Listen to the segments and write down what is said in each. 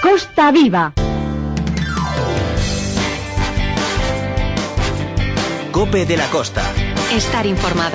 Costa Viva. COPE de la Costa. Estar informado.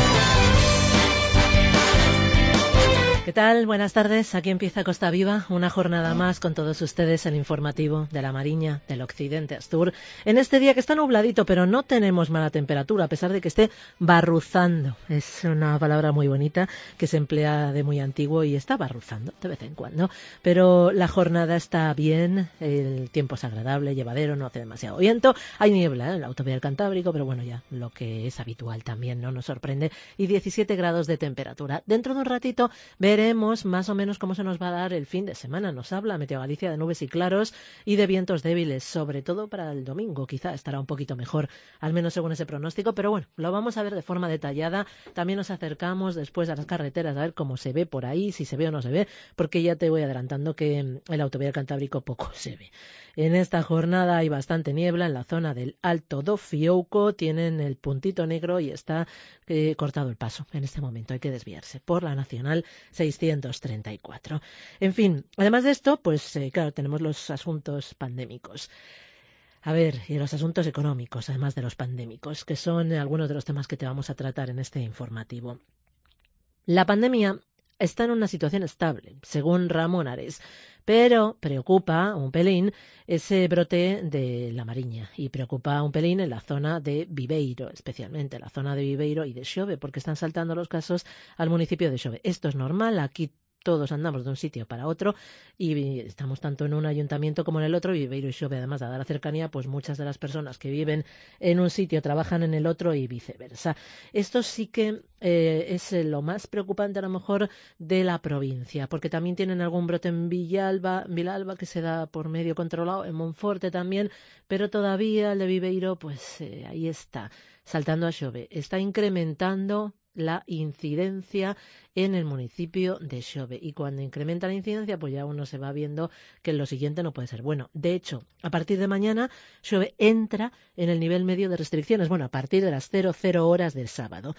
¿Qué tal? Buenas tardes. Aquí empieza Costa Viva, una jornada más con todos ustedes, el informativo de la Mariña, del Occidente Astur. En este día que está nubladito, pero no tenemos mala temperatura, a pesar de que esté barruzando. Es una palabra muy bonita que se emplea de muy antiguo y está barruzando de vez en cuando. Pero la jornada está bien, el tiempo es agradable, llevadero, no hace demasiado viento. Hay niebla en la autovía del Cantábrico, pero bueno, ya lo que es habitual también, no nos sorprende. Y 17 grados de temperatura. Dentro de un ratito veremos más o menos cómo se nos va a dar el fin de semana. Nos habla Meteo Galicia de nubes y claros y de vientos débiles, sobre todo para el domingo. Quizá estará un poquito mejor, al menos según ese pronóstico, pero bueno, lo vamos a ver de forma detallada. También nos acercamos después a las carreteras a ver cómo se ve por ahí, si se ve o no se ve, porque ya te voy adelantando que en la autovía del Cantábrico poco se ve. En esta jornada hay bastante niebla en la zona del Alto do Fiouco, tienen el puntito negro y está cortado el paso. En este momento hay que desviarse por la Nacional 634. En fin, además de esto, pues claro, tenemos los asuntos pandémicos. A ver, y los asuntos económicos, además de los pandémicos, que son algunos de los temas que te vamos a tratar en este informativo. La pandemia está en una situación estable, según Ramón Ares, pero preocupa un pelín ese brote de la Mariña y preocupa un pelín en la zona de Viveiro, especialmente la zona de Viveiro y de Xove, porque están saltando los casos al municipio de Xove. Esto es normal, aquí todos andamos de un sitio para otro y estamos tanto en un ayuntamiento como en el otro. Viveiro y Xove, además, dada la cercanía, pues muchas de las personas que viven en un sitio trabajan en el otro y viceversa. Esto sí que es lo más preocupante a lo mejor de la provincia, porque también tienen algún brote en Vilalba que se da por medio controlado, en Monforte también, pero todavía el de Viveiro, pues ahí está, saltando a Xove. Está incrementando la incidencia en el municipio de Xove. Y cuando incrementa la incidencia, pues ya uno se va viendo que lo siguiente no puede ser bueno. De hecho, a partir de mañana, Xove entra en el nivel medio de restricciones. Bueno, a partir de las 00 horas del sábado.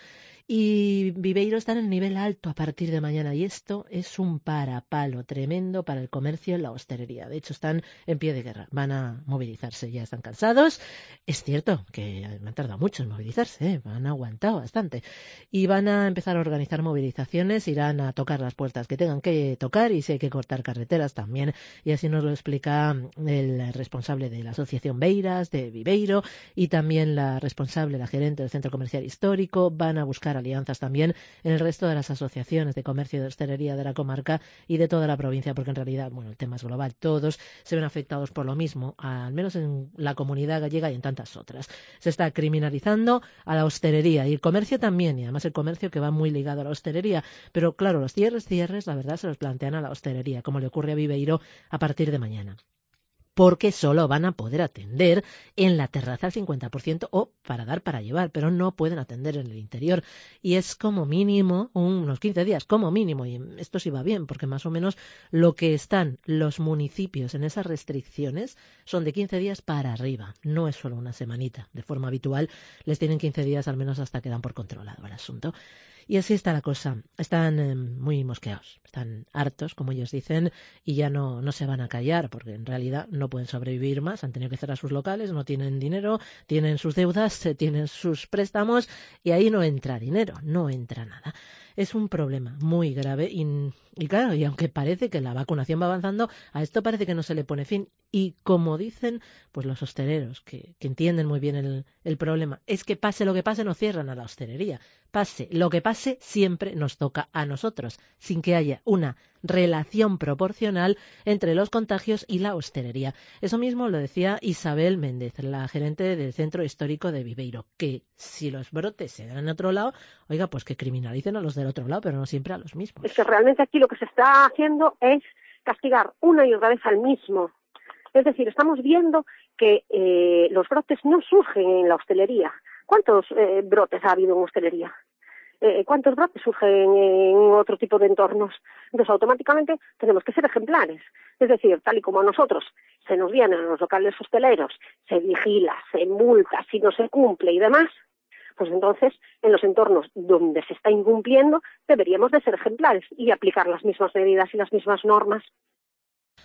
Y Viveiro está en el nivel alto a partir de mañana. Y esto es un parapalo tremendo para el comercio y la hostelería. De hecho, están en pie de guerra. Van a movilizarse. Ya están cansados. Es cierto que han tardado mucho en movilizarse, ¿eh? Han aguantado bastante. Y van a empezar a organizar movilizaciones, irán a tocar las puertas que tengan que tocar y si hay que cortar carreteras también. Y así nos lo explica el responsable de la Asociación Beiras de Viveiro y también la gerente del Centro Comercial Histórico. Van a buscar alianzas también en el resto de las asociaciones de comercio y de hostelería de la comarca y de toda la provincia, porque en realidad, bueno, el tema es global. Todos se ven afectados por lo mismo, al menos en la comunidad gallega y en tantas otras. Se está criminalizando a la hostelería y el comercio también, y además el comercio que va muy ligado a la hostelería. Pero claro, los cierres, la verdad, se los plantean a la hostelería, como le ocurre a Viveiro a partir de mañana. Porque solo van a poder atender en la terraza al 50% o para dar para llevar, pero no pueden atender en el interior. Y es como mínimo unos 15 días, como mínimo, y esto sí va bien, porque más o menos lo que están los municipios en esas restricciones son de 15 días para arriba, no es solo una semanita. De forma habitual les tienen 15 días al menos hasta que dan por controlado el asunto. Y así está la cosa. Están muy mosqueados, están hartos, como ellos dicen, y ya no se van a callar, porque en realidad no pueden sobrevivir más. Han tenido que cerrar sus locales, no tienen dinero, tienen sus deudas, tienen sus préstamos, y ahí no entra dinero, no entra nada. Es un problema muy grave y claro, y aunque parece que la vacunación va avanzando, a esto parece que no se le pone fin. Y como dicen pues los hosteleros, que entienden muy bien el problema, es que pase lo que pase, no cierran a la hostelería. Pase lo que pase, siempre nos toca a nosotros, sin que haya una relación proporcional entre los contagios y la hostelería. Eso mismo lo decía Isabel Méndez, la gerente del Centro Histórico de Viveiro, que si los brotes se dan en otro lado, oiga, pues que criminalicen a los del otro lado, pero no siempre a los mismos. Es que realmente aquí lo que se está haciendo es castigar una y otra vez al mismo. Es decir, estamos viendo que los brotes no surgen en la hostelería. ¿Cuántos brotes ha habido en hostelería? ¿Cuántos brotes surgen en otro tipo de entornos? Entonces, automáticamente tenemos que ser ejemplares. Es decir, tal y como a nosotros se nos vienen a los locales hosteleros, se vigila, se multa, si no se cumple y demás, pues entonces, en los entornos donde se está incumpliendo, deberíamos de ser ejemplares y aplicar las mismas medidas y las mismas normas.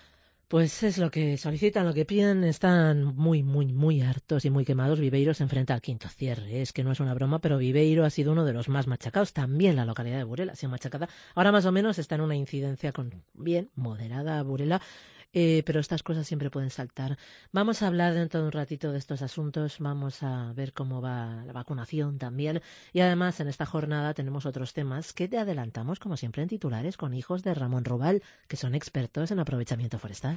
Pues es lo que solicitan, lo que piden. Están muy hartos y muy quemados. Viveiro se enfrenta al quinto cierre. Es que no es una broma, pero Viveiro ha sido uno de los más machacados. También la localidad de Burela ha sido machacada. Ahora más o menos está en una incidencia moderada Burela. Pero estas cosas siempre pueden saltar. Vamos a hablar dentro de un ratito de estos asuntos, vamos a ver cómo va la vacunación también, y además en esta jornada tenemos otros temas que te adelantamos, como siempre, en titulares con hijos de Ramón Robal, que son expertos en aprovechamiento forestal.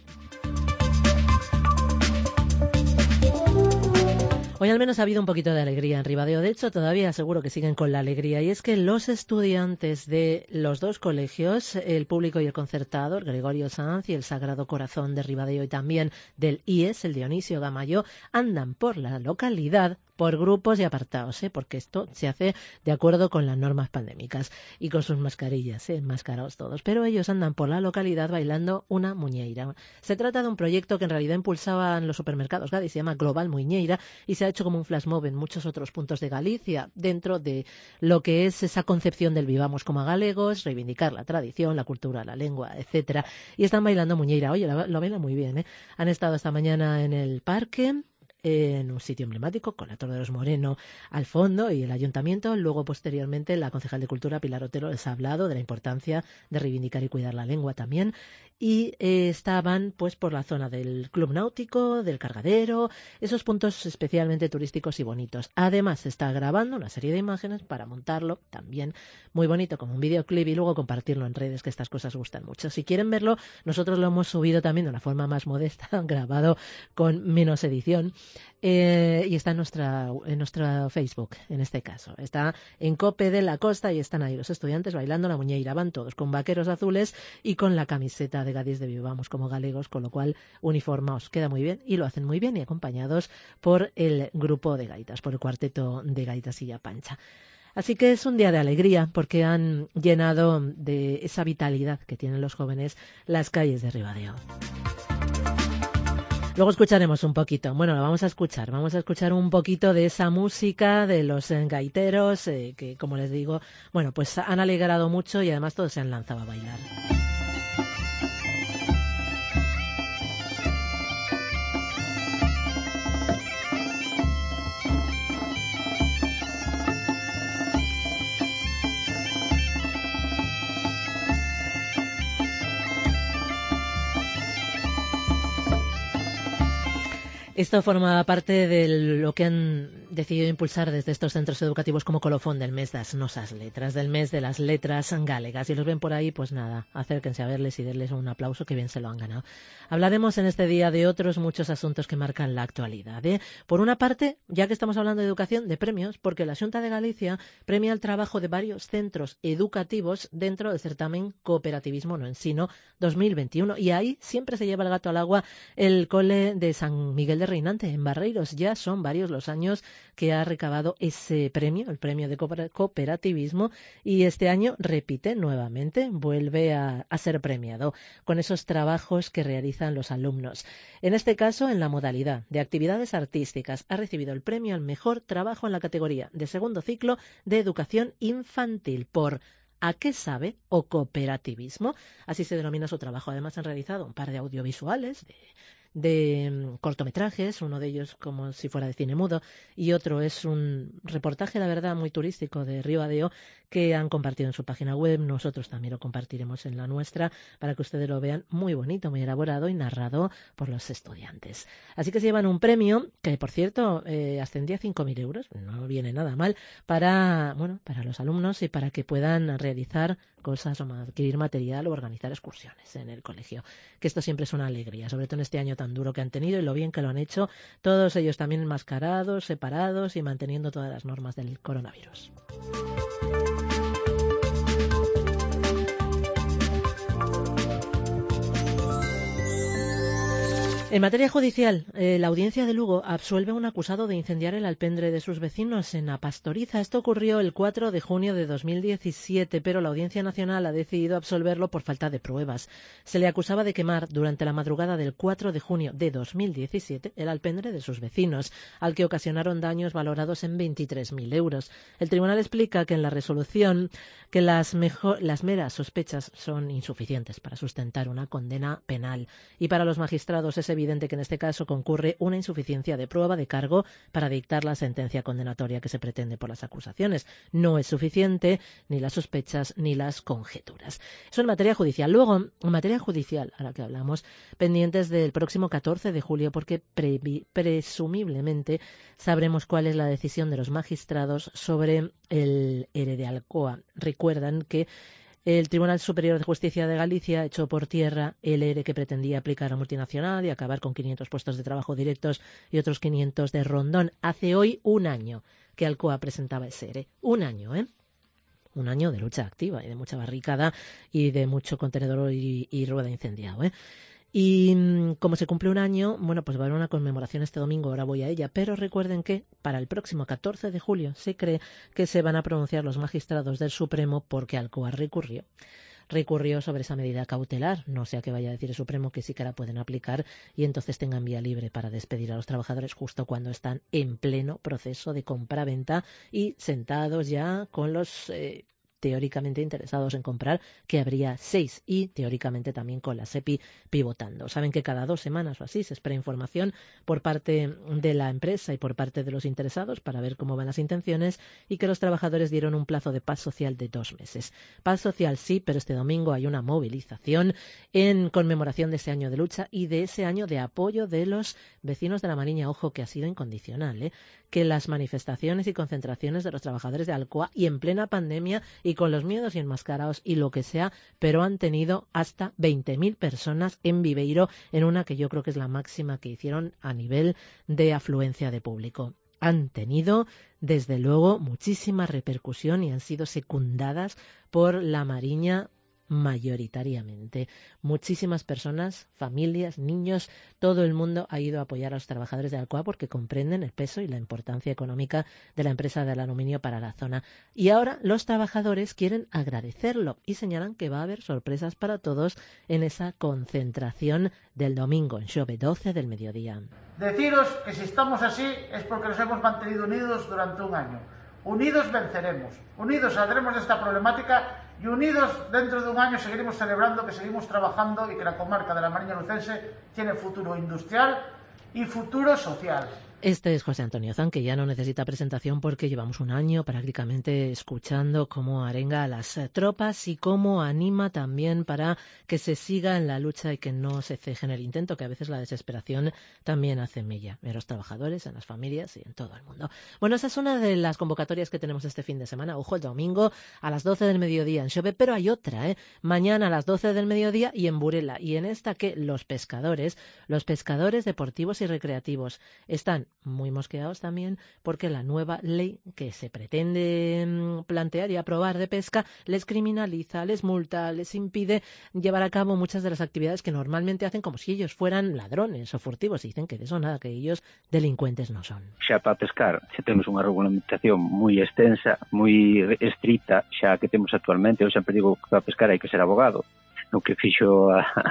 Hoy al menos ha habido un poquito de alegría en Ribadeo. De hecho, todavía seguro que siguen con la alegría. Y es que los estudiantes de los dos colegios, el público y el concertado, el Gregorio Sanz y el Sagrado Corazón de Ribadeo, y también del IES, el Dionisio Gamayo, andan por la localidad por grupos y apartados, porque esto se hace de acuerdo con las normas pandémicas y con sus mascarillas, enmascarados todos. Pero ellos andan por la localidad bailando una muñeira. Se trata de un proyecto que en realidad impulsaban los supermercados Gadis, se llama Global Muñeira, y se ha hecho como un flash mob en muchos otros puntos de Galicia, dentro de lo que es esa concepción del vivamos como galegos, reivindicar la tradición, la cultura, la lengua, etcétera. Y están bailando muñeira. Oye, lo bailan muy bien, Han estado esta mañana en el parque, en un sitio emblemático con la Torre de los Moreno al fondo y el ayuntamiento. Luego, posteriormente, la concejal de Cultura, Pilar Otero, les ha hablado de la importancia de reivindicar y cuidar la lengua también. Y estaban pues por la zona del Club Náutico, del Cargadero, esos puntos especialmente turísticos y bonitos. Además, se está grabando una serie de imágenes para montarlo también muy bonito como un videoclip y luego compartirlo en redes, que estas cosas gustan mucho. Si quieren verlo, nosotros lo hemos subido también de una forma más modesta, grabado con menos edición. Y está en nuestra Facebook, en este caso. Está en Cope de la Costa y están ahí los estudiantes bailando la muñeira. Van todos con vaqueros azules y con la camiseta de Gadis de Vivamos como galegos, con lo cual uniformados queda muy bien y lo hacen muy bien, y acompañados por el grupo de gaitas, por el cuarteto de gaitas Illa Pancha. Así que es un día de alegría porque han llenado de esa vitalidad que tienen los jóvenes las calles de Ribadeo. Luego escucharemos un poquito, vamos a escuchar un poquito de esa música de los gaiteros que, como les digo, pues han alegrado mucho y además todos se han lanzado a bailar. Esto forma parte de lo que han decidido impulsar desde estos centros educativos como colofón del mes das nosas letras, del mes de las letras gálegas. Si los ven por ahí, pues nada, acérquense a verles y denles un aplauso, que bien se lo han ganado. Hablaremos en este día de otros muchos asuntos que marcan la actualidad. Por una parte, ya que estamos hablando de educación, de premios, porque la Xunta de Galicia premia el trabajo de varios centros educativos dentro del certamen Cooperativismo no Ensino 2021, y ahí siempre se lleva el gato al agua el cole de San Miguel de Reinante, en Barreiros. Ya son varios los años que ha recabado ese premio, el premio de cooperativismo, y este año repite nuevamente, vuelve a ser premiado con esos trabajos que realizan los alumnos. En este caso, en la modalidad de actividades artísticas, ha recibido el premio al mejor trabajo en la categoría de segundo ciclo de educación infantil por ¿A qué sabe? O cooperativismo. Así se denomina su trabajo. Además han realizado un par de audiovisuales de cortometrajes, uno de ellos como si fuera de cine mudo y otro es un reportaje, la verdad, muy turístico de Ribadeo que han compartido en su página web. Nosotros también lo compartiremos en la nuestra para que ustedes lo vean, muy bonito, muy elaborado y narrado por los estudiantes. Así que se llevan un premio que, por cierto, ascendía a 5.000 euros, no viene nada mal, para los alumnos y para que puedan realizar cosas o adquirir material o organizar excursiones en el colegio, que esto siempre es una alegría, sobre todo en este año tan duro que han tenido y lo bien que lo han hecho, todos ellos también enmascarados, separados y manteniendo todas las normas del coronavirus. En materia judicial, la audiencia de Lugo absuelve a un acusado de incendiar el alpendre de sus vecinos en La Pastoriza. Esto ocurrió el 4 de junio de 2017, pero la Audiencia Nacional ha decidido absolverlo por falta de pruebas. Se le acusaba de quemar durante la madrugada del 4 de junio de 2017 el alpendre de sus vecinos, al que ocasionaron daños valorados en 23.000 euros. El tribunal explica que en la resolución que las meras sospechas son insuficientes para sustentar una condena penal, y para los magistrados es evidente que en este caso concurre una insuficiencia de prueba de cargo para dictar la sentencia condenatoria que se pretende por las acusaciones. No es suficiente ni las sospechas ni las conjeturas. Eso en materia judicial. Luego, en materia judicial, ahora que hablamos, pendientes del próximo 14 de julio, porque presumiblemente sabremos cuál es la decisión de los magistrados sobre el ERE de Alcoa. Recuerdan que el Tribunal Superior de Justicia de Galicia echó por tierra el ERE que pretendía aplicar a multinacional y acabar con 500 puestos de trabajo directos y otros 500 de Rondón. Hace hoy un año que Alcoa presentaba ese ERE. Un año, ¿eh? Un año de lucha activa y de mucha barricada y de mucho contenedor y rueda incendiado, ¿eh? Y como se cumple un año, bueno, pues va a haber una conmemoración este domingo, ahora voy a ella, pero recuerden que para el próximo 14 de julio se cree que se van a pronunciar los magistrados del Supremo porque Alcoa recurrió sobre esa medida cautelar, no sea que vaya a decir el Supremo que sí que la pueden aplicar y entonces tengan vía libre para despedir a los trabajadores justo cuando están en pleno proceso de compra-venta y sentados ya con los teóricamente interesados en comprar, que habría 6, y teóricamente también con la SEPI pivotando. Saben que cada 2 semanas o así se espera información por parte de la empresa y por parte de los interesados para ver cómo van las intenciones, y que los trabajadores dieron un plazo de paz social de 2 meses. Paz social sí, pero este domingo hay una movilización en conmemoración de ese año de lucha y de ese año de apoyo de los vecinos de La Mariña. Ojo, que ha sido incondicional, que las manifestaciones y concentraciones de los trabajadores de Alcoa, y en plena pandemia y con los miedos y enmascarados y lo que sea, pero han tenido hasta 20.000 personas en Viveiro, en una que yo creo que es la máxima que hicieron a nivel de afluencia de público. Han tenido, desde luego, muchísima repercusión y han sido secundadas por La Mariña mayoritariamente. Muchísimas personas, familias, niños, todo el mundo ha ido a apoyar a los trabajadores de Alcoa porque comprenden el peso y la importancia económica de la empresa del aluminio para la zona. Y ahora los trabajadores quieren agradecerlo y señalan que va a haber sorpresas para todos en esa concentración del domingo en Xove, 12 del mediodía. Deciros que si estamos así es porque nos hemos mantenido unidos durante un año. Unidos venceremos, unidos saldremos de esta problemática y unidos dentro de un año seguiremos celebrando que seguimos trabajando y que la comarca de la Mariña Lucense tiene futuro industrial y futuro social. Este es José Antonio Zan, que ya no necesita presentación porque llevamos un año prácticamente escuchando cómo arenga a las tropas y cómo anima también para que se siga en la lucha y que no se ceje en el intento, que a veces la desesperación también hace mella en los trabajadores, en las familias y en todo el mundo. Bueno, esa es una de las convocatorias que tenemos este fin de semana. Ojo, el domingo a las 12 del mediodía en Xove, pero hay otra, mañana a las 12 del mediodía y en Burela. Y en esta que los pescadores deportivos y recreativos están muy mosqueados también porque la nueva ley que se pretende plantear y aprobar de pesca les criminaliza, les multa, les impide llevar a cabo muchas de las actividades que normalmente hacen como si ellos fueran ladrones o furtivos, y dicen que de eso nada, que ellos delincuentes no son. Xa para pescar, xa temos unha regulamentación moi extensa, moi estricta, xa que temos actualmente. Eu sempre digo que para pescar hai que ser abogado, no que fixo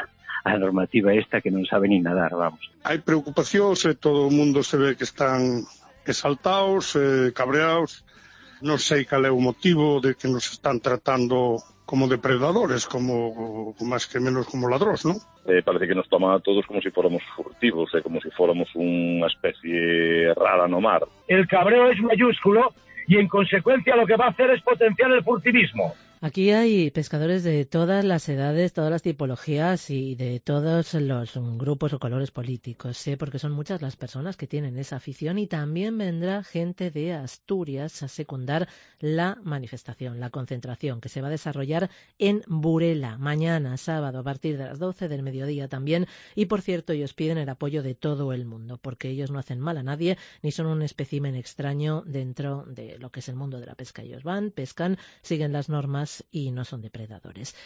a normativa esta que non sabe nin nadar, vamos. Hai preocupacións e todo o mundo se ve que están exaltados, cabreados. Non sei cal é o motivo de que nos están tratando como depredadores, como máis que menos como ladróns, non? Parece que nos toman a todos como si fóramos furtivos, como si fóramos unha especie rara no mar. El cabreo es mayúsculo y en consecuencia lo que va a hacer es potenciar el furtivismo. Aquí hay pescadores de todas las edades, todas las tipologías y de todos los grupos o colores políticos, porque son muchas las personas que tienen esa afición, y también vendrá gente de Asturias a secundar la manifestación, la concentración que se va a desarrollar en Burela mañana, sábado, a partir de las 12 del mediodía también. Y por cierto, ellos piden el apoyo de todo el mundo, porque ellos no hacen mal a nadie ni son un espécimen extraño dentro de lo que es el mundo de la pesca. Ellos van, pescan, siguen las normas y no son depredadores.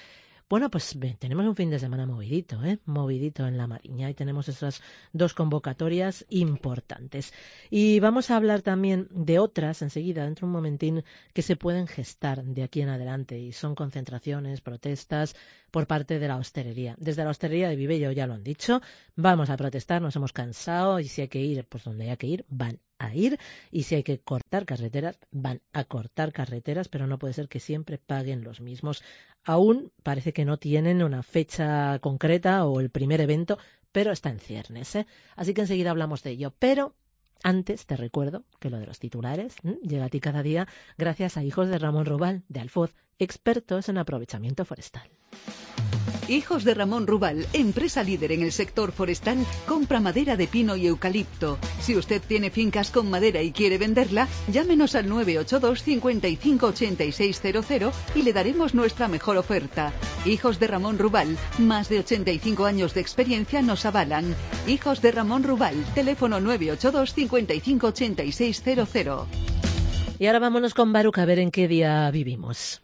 Bueno, pues tenemos un fin de semana movidito, movidito en La Mariña, y tenemos esas 2 convocatorias importantes. Y vamos a hablar también de otras enseguida, dentro de un momentín, que se pueden gestar de aquí en adelante, y son concentraciones, protestas por parte de la hostelería. Desde la hostelería de Vivello ya lo han dicho, vamos a protestar, nos hemos cansado, y si hay que ir, pues donde haya que ir, van a ir, y si hay que cortar carreteras, van a cortar carreteras, pero no puede ser que siempre paguen los mismos. Aún parece que no tienen una fecha concreta o el primer evento, pero está en ciernes, Así que enseguida hablamos de ello. Pero antes te recuerdo que lo de los titulares llega a ti cada día gracias a Hijos de Ramón Rubal, de Alfoz, expertos en aprovechamiento forestal. Hijos de Ramón Rubal, empresa líder en el sector forestal, compra madera de pino y eucalipto. Si usted tiene fincas con madera y quiere venderla, llámenos al 982 55 8600 y le daremos nuestra mejor oferta. Hijos de Ramón Rubal, más de 85 años de experiencia nos avalan. Hijos de Ramón Rubal, teléfono 982 55 8600. Y ahora vámonos con Baruch a ver en qué día vivimos.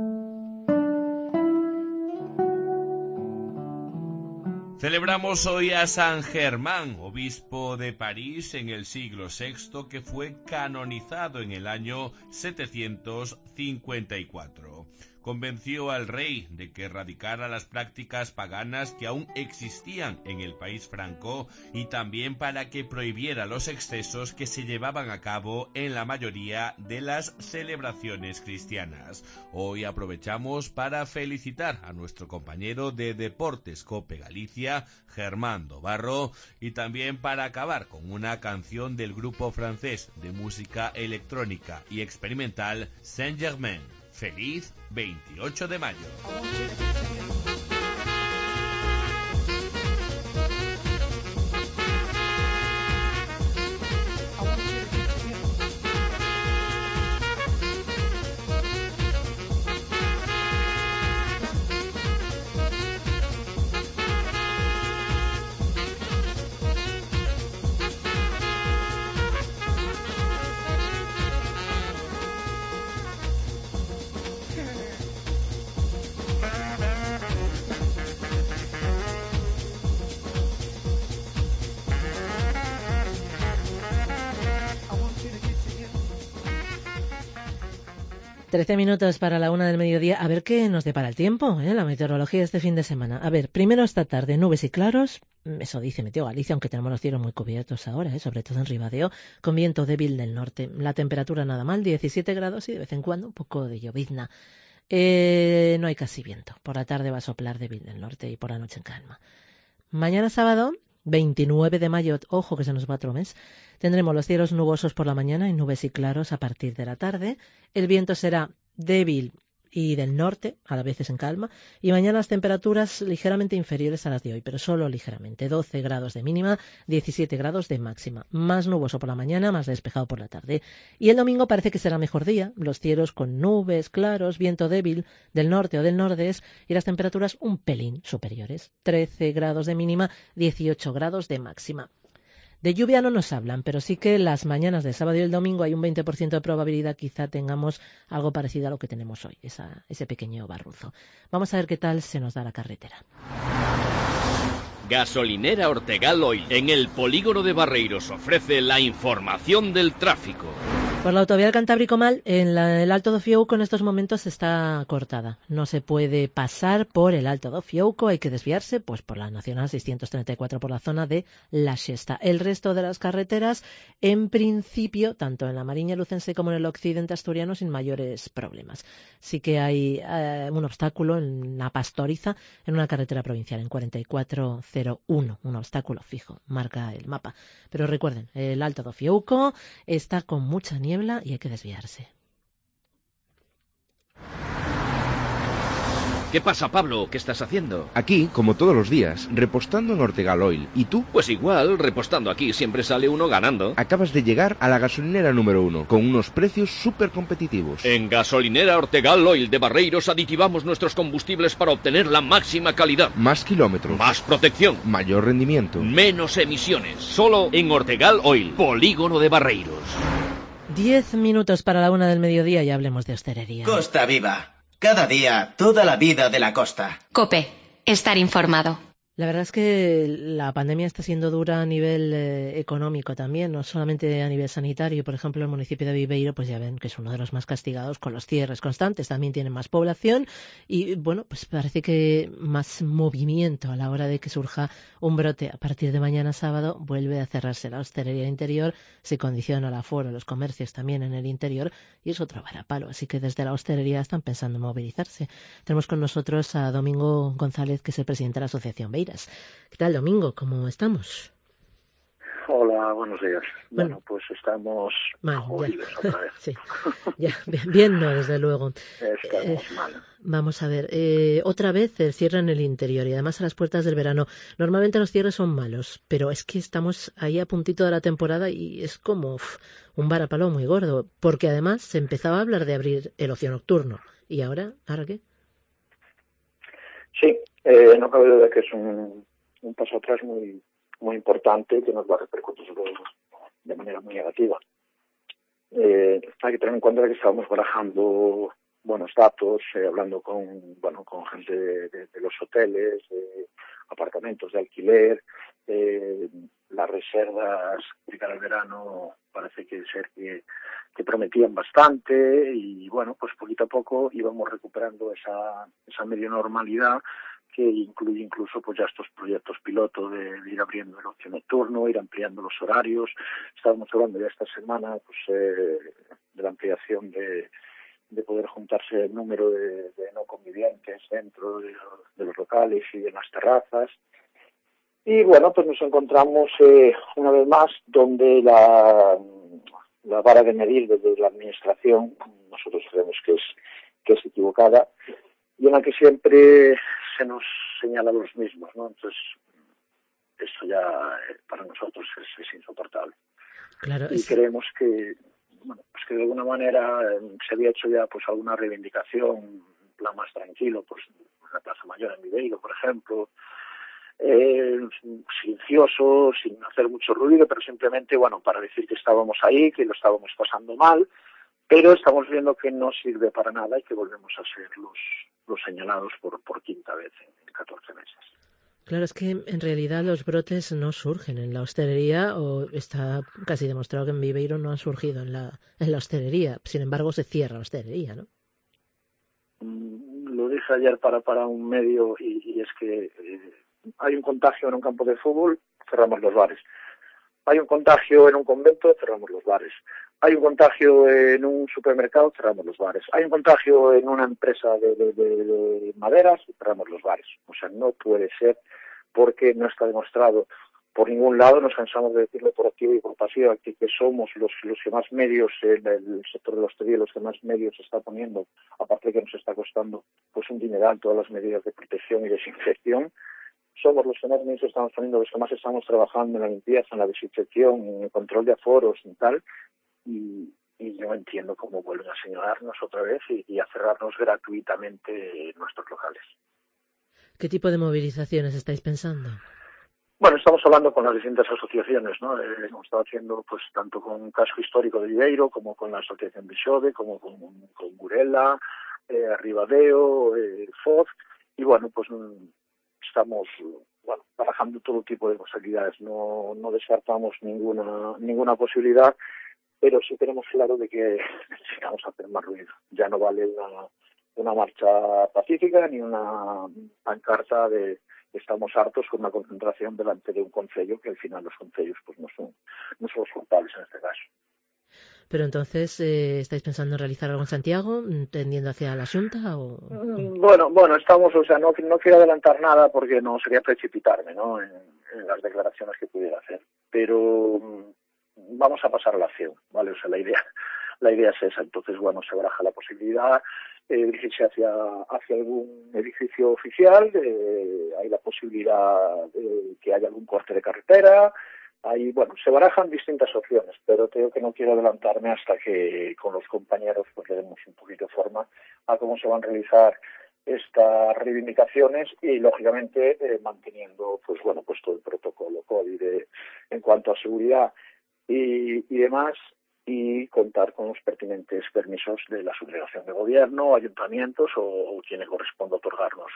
Celebramos hoy a San Germán, obispo de París en el siglo VI, que fue canonizado en el año 754. Convenció al rey de que erradicara las prácticas paganas que aún existían en el país franco y también para que prohibiera los excesos que se llevaban a cabo en la mayoría de las celebraciones cristianas. Hoy aprovechamos para felicitar a nuestro compañero de Deportes COPE Galicia, Germán Dobarro, y también para acabar con una canción del grupo francés de música electrónica y experimental Saint-Germain. ¡Feliz 28 de mayo! Trece minutos para la 1 del mediodía. A ver qué nos depara el tiempo, la meteorología este fin de semana. A ver, primero esta tarde, nubes y claros. Eso dice Meteo Galicia, aunque tenemos los cielos muy cubiertos ahora, sobre todo en Ribadeo, con viento débil del norte. La temperatura nada mal, 17 grados y de vez en cuando un poco de llovizna. No hay casi viento. Por la tarde va a soplar débil del norte y por la noche en calma. Mañana sábado, 29 de mayo, ojo que se nos va otro mes, tendremos los cielos nubosos por la mañana y nubes y claros a partir de la tarde. El viento será débil y del norte, a veces en calma, y mañana las temperaturas ligeramente inferiores a las de hoy, pero solo ligeramente, 12 grados de mínima, 17 grados de máxima, más nuboso por la mañana, más despejado por la tarde. Y el domingo parece que será mejor día, los cielos con nubes, claros, viento débil del norte o del nordeste y las temperaturas un pelín superiores, 13 grados de mínima, 18 grados de máxima. De lluvia no nos hablan, pero sí que las mañanas del sábado y el domingo hay un 20% de probabilidad, quizá tengamos algo parecido a lo que tenemos hoy, ese pequeño barruzo. Vamos a ver qué tal se nos da la carretera. Gasolinera Ortegal Oil, en el polígono de Barreiros, ofrece la información del tráfico. Por la autovía del Cantábrico Mal, en el Alto do Fiouco en estos momentos está cortada. No se puede pasar por el Alto do Fiouco, hay que desviarse pues por la Nacional 634 por la zona de La Xesta. El resto de las carreteras, en principio, tanto en la Mariña Lucense como en el occidente asturiano, sin mayores problemas. Sí que hay un obstáculo en la Pastoriza, en una carretera provincial, en 4401, un obstáculo fijo, marca el mapa. Pero recuerden, el Alto do Fiouco está con mucha niebla y hay que desviarse. ¿Qué pasa, Pablo? ¿Qué estás haciendo? Aquí, como todos los días, repostando en Ortegal Oil. ¿Y tú? Pues igual, repostando aquí siempre sale uno ganando. Acabas de llegar a la gasolinera número 1, con unos precios súper competitivos. En Gasolinera Ortegal Oil de Barreiros aditivamos nuestros combustibles para obtener la máxima calidad. Más kilómetros. Más protección. Mayor rendimiento. Menos emisiones. Solo en Ortegal Oil, polígono de Barreiros. 10 minutos para la 1 del mediodía y hablemos de hostelería. Costa Viva. Cada día, toda la vida de la costa. COPE. Estar informado. La verdad es que la pandemia está siendo dura a nivel económico también, no solamente a nivel sanitario. Por ejemplo, el municipio de Viveiro, pues ya ven que es uno de los más castigados con los cierres constantes. También tiene más población y, bueno, pues parece que más movimiento a la hora de que surja un brote. A partir de mañana sábado vuelve a cerrarse la hostelería interior, se condiciona el aforo, los comercios también en el interior y es otro varapalo. Así que desde la hostelería están pensando en movilizarse. Tenemos con nosotros a Domingo González, que es el presidente de la Asociación Beiras. ¿Qué tal, Domingo? ¿Cómo estamos? Hola, buenos días. Bueno, pues estamos jodidos otra vez. Sí, ya, bien no, desde luego. Estamos mal. Vamos a ver, otra vez el cierre en el interior y además a las puertas del verano. Normalmente los cierres son malos, pero es que estamos ahí a puntito de la temporada y es como un varapalo muy gordo, porque además se empezaba a hablar de abrir el ocio nocturno. ¿Y ahora qué? Sí, no cabe duda que es un paso atrás muy importante que nos va a repercutir de manera muy negativa. Hay que tener en cuenta que estábamos barajando buenos datos, hablando con gente de los hoteles, de apartamentos de alquiler, las reservas de cara al verano parece que prometían bastante y bueno, pues poquito a poco íbamos recuperando esa medio normalidad que incluye incluso pues ya estos proyectos piloto de ir abriendo el ocio nocturno, ir ampliando los horarios. Estábamos hablando ya esta semana pues de la ampliación de poder juntarse el número de no convivientes dentro de los locales y en las terrazas. Y bueno, pues nos encontramos una vez más donde la vara de medir desde la administración, nosotros creemos que es equivocada, y en la que siempre se nos señala los mismos, ¿no? Entonces, esto ya para nosotros es insoportable. Claro, y creemos que, bueno, pues que de alguna manera se había hecho ya pues alguna reivindicación, un plan más tranquilo, pues en la Plaza Mayor en Viveiro, por ejemplo, silencioso, sin hacer mucho ruido, pero simplemente, bueno, para decir que estábamos ahí, que lo estábamos pasando mal, pero estamos viendo que no sirve para nada y que volvemos a ser los señalados por quinta vez en 14 meses. Claro, es que en realidad los brotes no surgen en la hostelería, o está casi demostrado que en Viveiro no han surgido en la hostelería. Sin embargo, se cierra la hostelería, ¿no? Lo dije ayer para un medio y es que hay un contagio en un campo de fútbol, cerramos los bares. Hay un contagio en un convento, cerramos los bares. Hay un contagio en un supermercado, cerramos los bares. Hay un contagio en una empresa de maderas, cerramos los bares. O sea, no puede ser porque no está demostrado por ningún lado. Nos cansamos de decirlo por activa y por pasiva, que somos los que más medios, el sector de la hostelería, los que más medios está poniendo, aparte de que nos está costando pues un dineral todas las medidas de protección y desinfección. Somos los que más medios estamos poniendo, los que más estamos trabajando en la limpieza, en la desinfección, en el control de aforos y tal. Y yo entiendo cómo vuelven a señalarnos otra vez y a cerrarnos gratuitamente nuestros locales. ¿Qué tipo de movilizaciones estáis pensando? Bueno, estamos hablando con las distintas asociaciones, ¿no? Hemos estado haciendo pues tanto con Casco Histórico de Viveiro, como con la Asociación Bixode, como con Burela, Ribadeo, FOD, y bueno, pues estamos barajando todo tipo de posibilidades. No descartamos ninguna posibilidad, pero sí tenemos claro de que necesitamos hacer más ruido. Ya no vale una marcha pacífica ni una pancarta de estamos hartos con una concentración delante de un concello, que al final los concellos pues no son los culpables en este caso. Pero entonces, ¿estáis pensando en realizar algo en Santiago, tendiendo hacia la Xunta? O... Bueno, estamos, o sea, no quiero adelantar nada porque no sería precipitarme, ¿no? En las declaraciones que pudiera hacer. Pero vamos a pasar a la acción, ¿vale? O sea, la idea es esa. Entonces, bueno, se baraja la posibilidad de dirigirse hacia algún edificio oficial, hay la posibilidad de que haya algún corte de carretera. Ahí, bueno, se barajan distintas opciones, pero creo que no quiero adelantarme hasta que con los compañeros pues le demos un poquito de forma a cómo se van a realizar estas reivindicaciones y, lógicamente, manteniendo pues todo el protocolo COVID en cuanto a seguridad y demás, y contar con los pertinentes permisos de la subdelegación de gobierno, ayuntamientos o quien le corresponda otorgarnos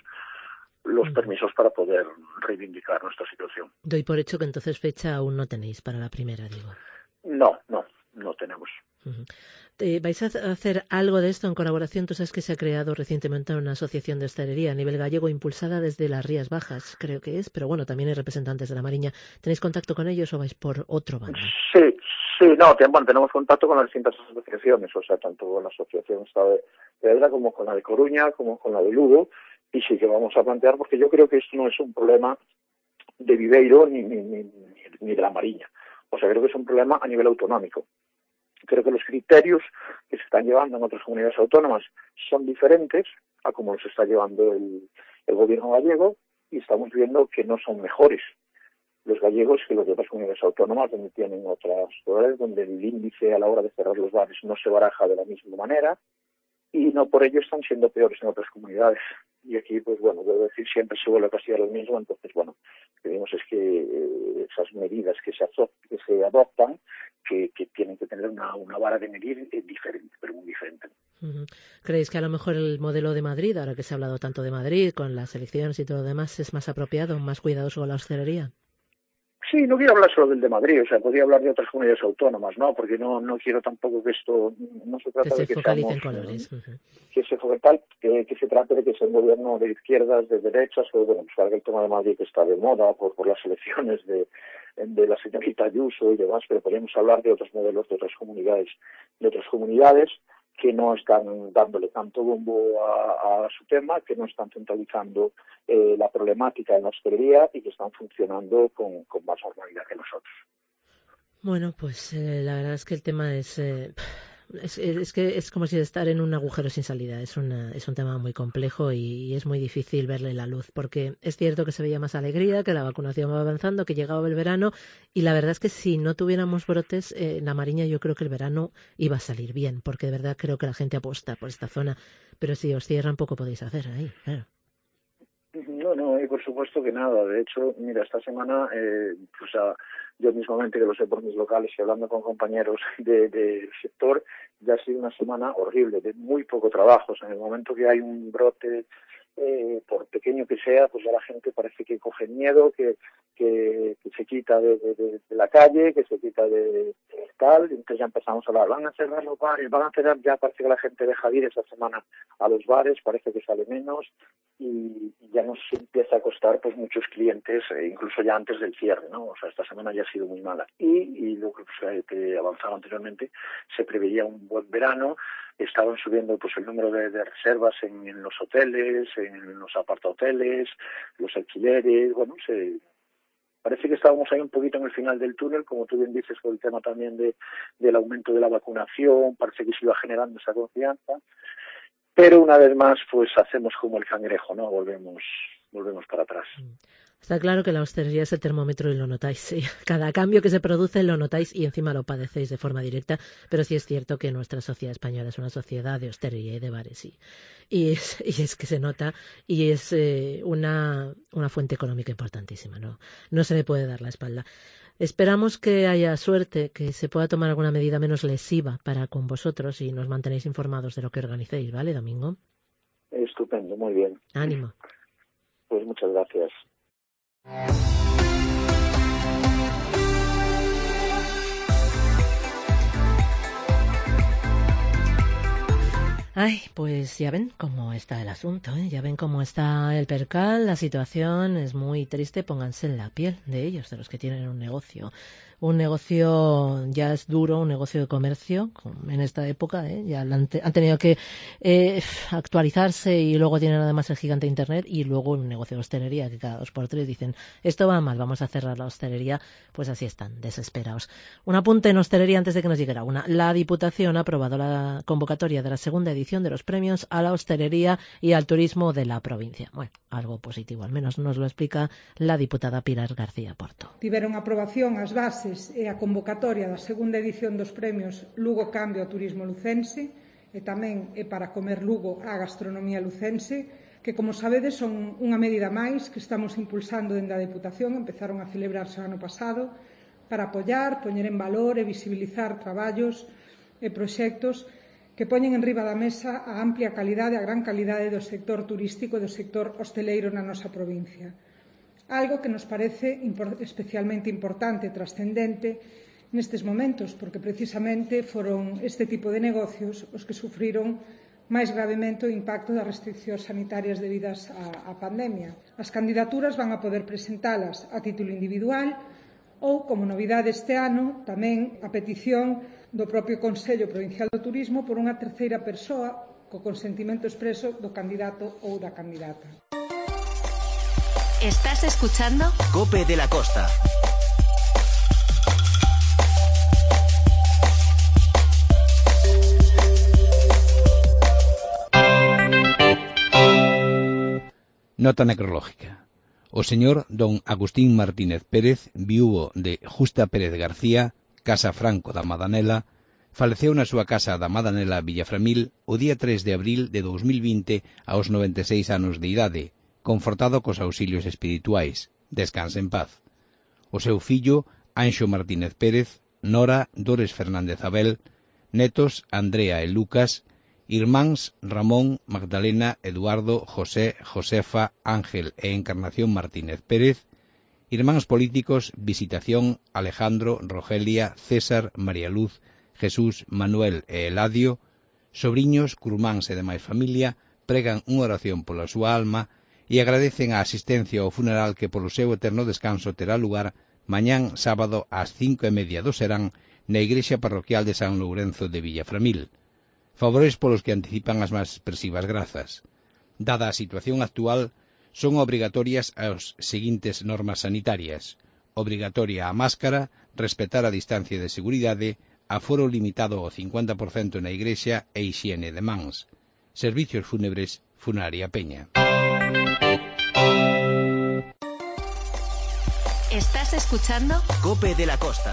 los permisos para poder reivindicar nuestra situación. Doy por hecho que entonces fecha aún no tenéis para la primera, digo. No tenemos. ¿Vais a hacer algo de esto en colaboración? Tú sabes que se ha creado recientemente una asociación de hostelería a nivel gallego impulsada desde las Rías Bajas, creo que es, pero bueno, también hay representantes de la Mariña. ¿Tenéis contacto con ellos o vais por otro bando? Sí, tenemos contacto con las distintas asociaciones, o sea, tanto con la asociación de Pedra como con la de Coruña, como con la de Lugo, y sí que vamos a plantear, porque yo creo que esto no es un problema de Viveiro ni de la Mariña. O sea, creo que es un problema a nivel autonómico. Creo que los criterios que se están llevando en otras comunidades autónomas son diferentes a como los está llevando el gobierno gallego, y estamos viendo que no son mejores los gallegos que los de otras comunidades autónomas, donde tienen otras ciudades, donde el índice a la hora de cerrar los bares no se baraja de la misma manera, y no por ello están siendo peores en otras comunidades. Y aquí, pues bueno, debo decir, siempre se vuelve a castigar el mismo. Entonces, bueno, lo que vemos es que esas medidas que se adoptan, que tienen que tener una vara de medir diferente, pero muy diferente. ¿Creéis que a lo mejor el modelo de Madrid, ahora que se ha hablado tanto de Madrid, con las elecciones y todo lo demás, es más apropiado, más cuidadoso con la hostelería? Sí, no quiero hablar solo del de Madrid, o sea, podría hablar de otras comunidades autónomas, ¿no? Porque no quiero tampoco que esto, no se trata de que focalice en colores. Que se trate de que sea un gobierno de izquierdas, de derechas, o bueno, pues ahora el tema de Madrid que está de moda por las elecciones de la señorita Ayuso y demás, pero podríamos hablar de otros modelos de otras comunidades que no están dándole tanto bombo a su tema, que no están centralizando la problemática en la hostelería y que están funcionando con más normalidad que nosotros. Bueno, pues la verdad es que el tema es que es como si estar en un agujero sin salida. Es un tema muy complejo y es muy difícil verle la luz, porque es cierto que se veía más alegría, que la vacunación va avanzando, que llegaba el verano, y la verdad es que si no tuviéramos brotes en la Mariña, yo creo que el verano iba a salir bien, porque de verdad creo que la gente apuesta por esta zona, pero si os cierran poco podéis hacer ahí, claro. No, y por supuesto que nada. De hecho, mira, esta semana, yo mismamente, que lo sé por mis locales y hablando con compañeros del sector, ya ha sido una semana horrible, de muy poco trabajo. O sea, en el momento que hay un brote, por pequeño que sea, pues ya la gente parece que coge miedo, que se quita de la calle, que se quita de tal, entonces ya empezamos a hablar, van a cerrar los bares, van a cerrar, ya parece que la gente deja de ir esta semana a los bares, parece que sale menos, y ya nos empieza a costar pues muchos clientes, incluso ya antes del cierre, ¿no? O sea, esta semana ya ha sido muy mala. Y lo que avanzaba anteriormente, se preveía un buen verano, estaban subiendo pues el número de reservas en los hoteles, en los apartahoteles, los alquileres, bueno, parece que estábamos ahí un poquito en el final del túnel, como tú bien dices, por el tema también del aumento de la vacunación, parece que se iba generando esa confianza, pero una vez más pues hacemos como el cangrejo, ¿no? Volvemos para atrás. Está claro que la hostelería es el termómetro y lo notáis, sí. Cada cambio que se produce lo notáis y encima lo padecéis de forma directa, pero sí es cierto que nuestra sociedad española es una sociedad de hostelería y de bares, y es que se nota y es una fuente económica importantísima, no se le puede dar la espalda. Esperamos que haya suerte, que se pueda tomar alguna medida menos lesiva para con vosotros y nos mantenéis informados de lo que organicéis, ¿vale, Domingo? Estupendo, muy bien. Ánimo. Pues muchas gracias. Ay, pues ya ven cómo está el asunto, ¿eh? Ya ven cómo está el percal, la situación es muy triste, pónganse en la piel de ellos, de los que tienen un negocio ya es duro, un negocio de comercio en esta época, ya han tenido que actualizarse y luego tienen además el gigante de internet y luego un negocio de hostelería que cada 2x3 dicen esto va mal, vamos a cerrar la hostelería, pues así están, desesperados. Un apunte en hostelería antes de que nos llegue la una. La Diputación ha aprobado la convocatoria de la segunda edición de los premios a la hostelería y al turismo de la provincia. Bueno, algo positivo, al menos nos lo explica la diputada Pilar García Porto. Tiveron aprobación as bases e a convocatoria da segunda edición dos premios Lugo Cambio ao Turismo Lucense e tamén para comer Lugo a gastronomía lucense, que, como sabedes, son unha medida máis que estamos impulsando dende a Deputación, empezaron a celebrarse o ano pasado, para apoiar, poñer en valor e visibilizar traballos e proxectos que poñen en riba da mesa a amplia calidade, a gran calidade do sector turístico e do sector hosteleiro na nosa provincia. Algo que nos parece especialmente importante e trascendente nestes momentos, porque precisamente foron este tipo de negocios os que sufriron máis gravemente o impacto das restriccións sanitarias debidas á pandemia. As candidaturas van a poder presentalas a título individual ou, como novidade este ano, tamén a petición do propio Consello Provincial do Turismo por unha terceira persoa co consentimento expreso do candidato ou da candidata. ¿Estás escuchando? Cope de la Costa. Nota necrológica. O señor don Agustín Martínez Pérez, viúvo de Justa Pérez García, Casa Franco da Madanela, faleceu na súa casa da Madanela, Villaframil, o día 3 de abril de 2020 aos 96 anos de idade, confortado cos auxilios espirituais. Descanse en paz. O seu fillo, Anxo Martínez Pérez, nora Dores Fernández Abel, netos Andrea e Lucas, irmáns Ramón, Magdalena, Eduardo, José, Josefa, Ángel e Encarnación Martínez Pérez, irmáns políticos Visitación, Alejandro, Rogelia, César, María Luz, Jesús, Manuel e Eladio, sobriños, curmáns e demais familia, pregan unha oración pola súa alma e agradecen a asistencia ao funeral que polo seu eterno descanso terá lugar mañán sábado ás 5:30 do serán na igrexa parroquial de San Lourenzo de Villaframil. Favores polos que anticipan as máis expresivas grazas. Dada a situación actual, son obrigatorias as seguintes normas sanitarias. Obrigatoria a máscara, respetar a distancia de seguridade, aforo limitado ao 50% na igrexa e hixiene de mans. Servicios fúnebres, Funeraria Peña. ¿Estás escuchando? Cope de la Costa.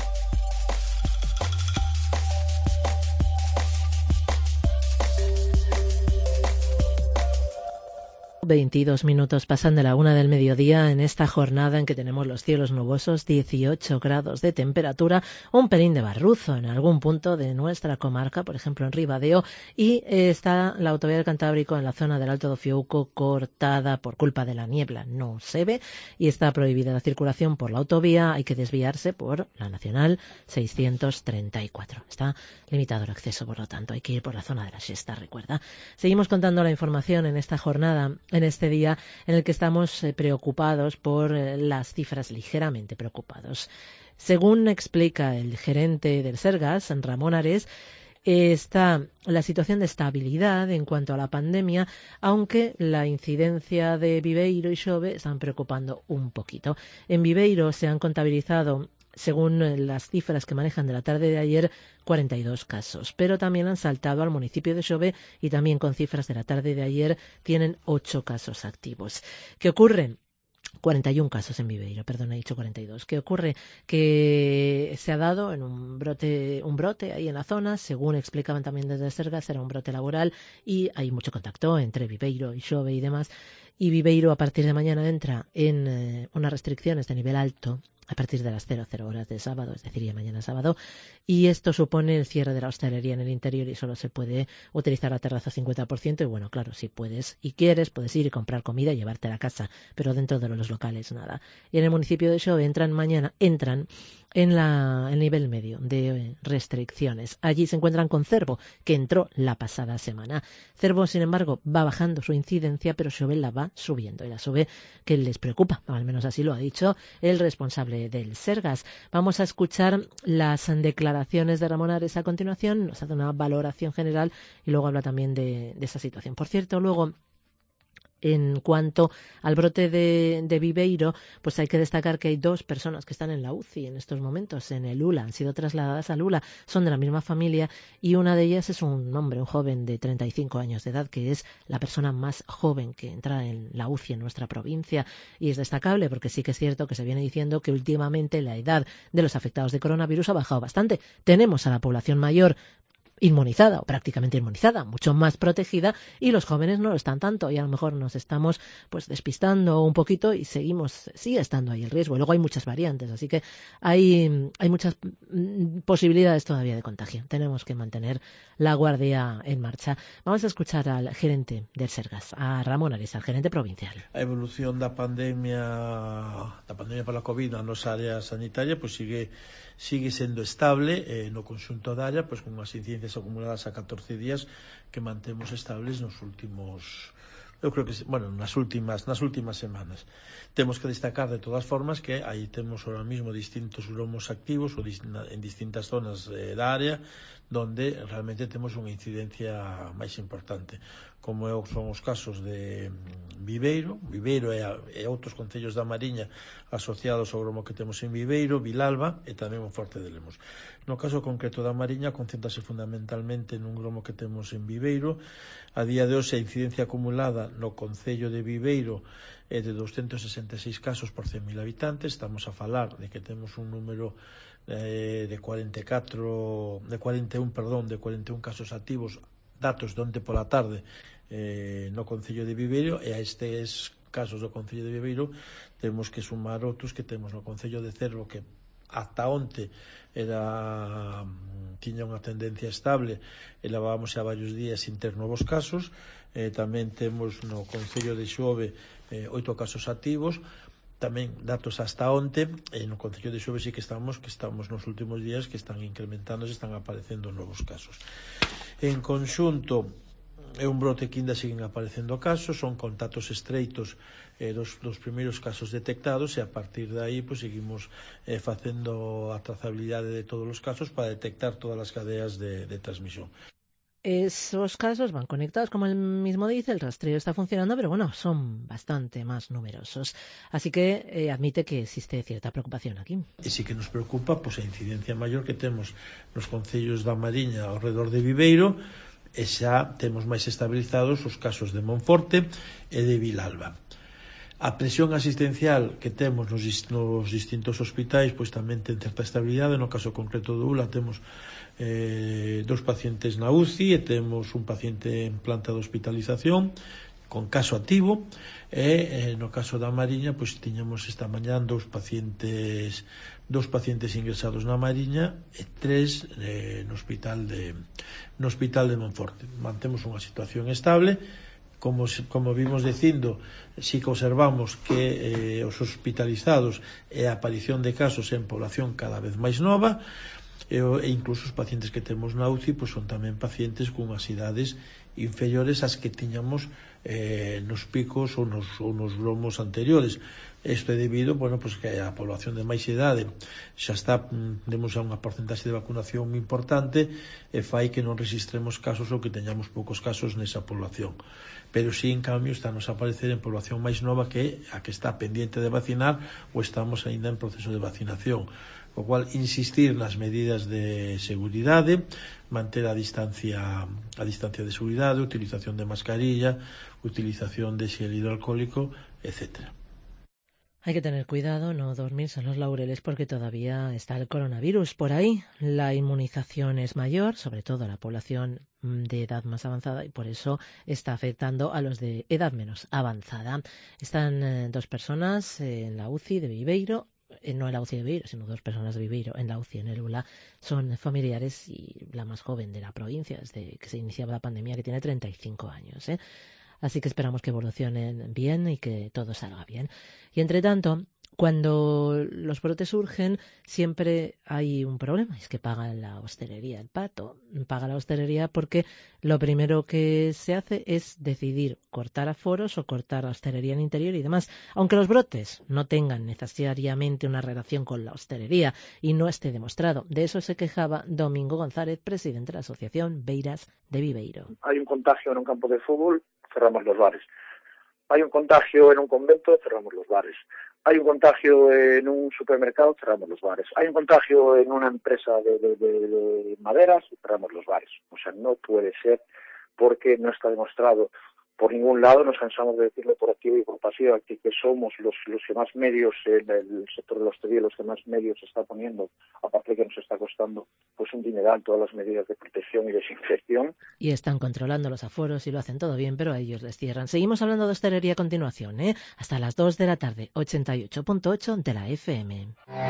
22 minutos pasan de la 1 del mediodía en esta jornada en que tenemos los cielos nubosos, 18 grados de temperatura, un pelín de barruzo en algún punto de nuestra comarca, por ejemplo en Ribadeo, y está la autovía del Cantábrico en la zona del Alto do Fiouco cortada por culpa de la niebla. No se ve y está prohibida la circulación por la autovía, hay que desviarse por la Nacional 634. Está limitado el acceso, por lo tanto, hay que ir por la zona de la Xesta, recuerda. Seguimos contando la información en esta jornada, en este día en el que estamos preocupados por las cifras, ligeramente preocupados. Según explica el gerente del Sergas, Ramón Ares, está la situación de estabilidad en cuanto a la pandemia, aunque la incidencia de Viveiro y Xove están preocupando un poquito. En Viveiro se han contabilizado, según las cifras que manejan de la tarde de ayer, 42 casos. Pero también han saltado al municipio de Xove y también con cifras de la tarde de ayer tienen 8 casos activos. ¿Qué ocurre? 41 casos en Viveiro, perdón, he dicho 42. ¿Qué ocurre? Que se ha dado en un brote ahí en la zona, según explicaban también desde Sergas, era un brote laboral y hay mucho contacto entre Viveiro y Xove y demás. Y Viveiro a partir de mañana entra en unas restricciones de nivel alto a partir de las 00 horas de sábado, es decir, ya mañana sábado, y esto supone el cierre de la hostelería en el interior y solo se puede utilizar la terraza 50%, y bueno, claro, si puedes y quieres, puedes ir y comprar comida y llevártela a casa, pero dentro de los locales nada. Y en el municipio de Xove entran en el nivel medio de restricciones. Allí se encuentran con Cervo, que entró la pasada semana. Cervo, sin embargo, va bajando su incidencia, pero Xove la va subiendo, y la Xove que les preocupa, al menos así lo ha dicho el responsable del Sergas. Vamos a escuchar las declaraciones de Ramón Ares a continuación, nos hace una valoración general y luego habla también de esa situación. Por cierto, luego, en cuanto al brote de Viveiro, pues hay que destacar que hay 2 personas que están en la UCI en estos momentos, en el ULA, han sido trasladadas al ULA, son de la misma familia y una de ellas es un hombre, un joven de 35 años de edad, que es la persona más joven que entra en la UCI en nuestra provincia, y es destacable porque sí que es cierto que se viene diciendo que últimamente la edad de los afectados de coronavirus ha bajado bastante. Tenemos a la población mayor inmunizada o prácticamente inmunizada, mucho más protegida, y los jóvenes no lo están tanto, y a lo mejor nos estamos pues despistando un poquito y sigue estando ahí el riesgo. Y luego hay muchas variantes, así que hay muchas posibilidades todavía de contagio. Tenemos que mantener la guardia en marcha. Vamos a escuchar al gerente del Sergas, a Ramón Ares, al gerente provincial. A evolución da pandemia pola COVID na nosa área sanitaria pois sigue sendo estable no conxunto da área, pois con as incidencias acumuladas a 14 días que mantemos estables nos últimos, eu creo que, nas últimas semanas. Temos que destacar de todas formas que aí temos ahora mismo distintos gromos activos en distintas zonas da área donde realmente temos unha incidencia máis importante, como son os casos de Viveiro e outros concellos da Mariña asociados ao gromo que temos en Viveiro, Vilalba e tamén o Forte de Lemos. No caso concreto da Mariña, concéntrase fundamentalmente nun gromo que temos en Viveiro. A día de hoxe a incidencia acumulada no concello de Viveiro é de 266 casos por 100.000 habitantes. Estamos a falar de que temos un número de 41 casos activos, datos de onte pola tarde no concello de Viveiro, e a estes casos do concello de Viveiro temos que sumar outros que temos no concello de Cervo, que ata onte tiña unha tendencia estable e levábamos xa varios días sin ter novos casos. Tamén temos no concello de Xove 8 casos activos, tamén datos hasta onte, e no concello de Xove sí que estamos nos últimos días que están incrementándose, están aparecendo novos casos. En conxunto é un brote que ainda siguen aparecendo casos, son contactos estreitos dos primeiros casos detectados, e a partir de aí pues, seguimos facendo a trazabilidade de todos os casos para detectar todas as cadeas de transmisión. Esos casos van conectados, como él mismo dice, el rastreo está funcionando, pero bueno, son bastante más numerosos. Así que admite que existe cierta preocupación aquí. E sí que nos preocupa pues, a incidencia maior que temos nos concellos da Mariña ao redor de Viveiro, e xa temos máis estabilizados os casos de Monforte e de Vilalba. A presión asistencial que temos nos distintos hospitais pois tamén ten certa estabilidade. No caso concreto do ULA temos 2 pacientes na UCI e temos un paciente en planta de hospitalización con caso activo, e no caso da Mariña pois tiñamos esta mañá 2 pacientes ingresados na Mariña e 3 no hospital de Monforte. Mantemos unha situación estable. Como vimos dicindo, si que observamos que os hospitalizados e a aparición de casos en población cada vez máis nova, e incluso os pacientes que temos na UCI pois son tamén pacientes con unhas idades inferiores ás que tiñamos nos picos ou nos gromos anteriores. Isto é debido, pois que a población de máis idade xa temos unha porcentaxe de vacunación importante e fai que non registremos casos ou que teñamos poucos casos nesa población. Pero si, en cambio, estamos a aparecer en población máis nova que a que está pendiente de vacinar ou estamos aínda en proceso de vacinación. O cual, insistir nas medidas de seguridade, manter a distancia de seguridade, utilización de mascarilla, utilización de xel hidroalcohólico, etcétera. Hay que tener cuidado, no dormirse en los laureles porque todavía está el coronavirus por ahí. La inmunización es mayor, sobre todo a la población de edad más avanzada, y por eso está afectando a los de edad menos avanzada. Están 2 personas en la UCI de Viveiro, no en la UCI de Viveiro, sino 2 personas de Viveiro en la UCI en el ULA. Son familiares y la más joven de la provincia, desde que se iniciaba la pandemia, que tiene 35 años. Así que esperamos que evolucionen bien y que todo salga bien. Y entre tanto, cuando los brotes surgen, siempre hay un problema, es que paga la hostelería, el pato paga la hostelería porque lo primero que se hace es decidir cortar aforos o cortar la hostelería en interior y demás, aunque los brotes no tengan necesariamente una relación con la hostelería y no esté demostrado. De eso se quejaba Domingo González, presidente de la Asociación Beiras de Viveiro. Hay un contagio en un campo de fútbol, cerramos los bares. Hay un contagio en un convento, cerramos los bares. Hay un contagio en un supermercado, cerramos los bares. Hay un contagio en una empresa de maderas, cerramos los bares. O sea, no puede ser porque no está demostrado por ningún lado nos cansamos de decirlo por activa y por pasiva, que somos los que más medios, el sector de la hostelería, los que más medios se está poniendo, aparte de que nos está costando pues un dineral todas las medidas de protección y desinfección. Y están controlando los aforos y lo hacen todo bien, pero a ellos les cierran. Seguimos hablando de hostelería a continuación, hasta las 2 de la tarde, 88.8 de la FM.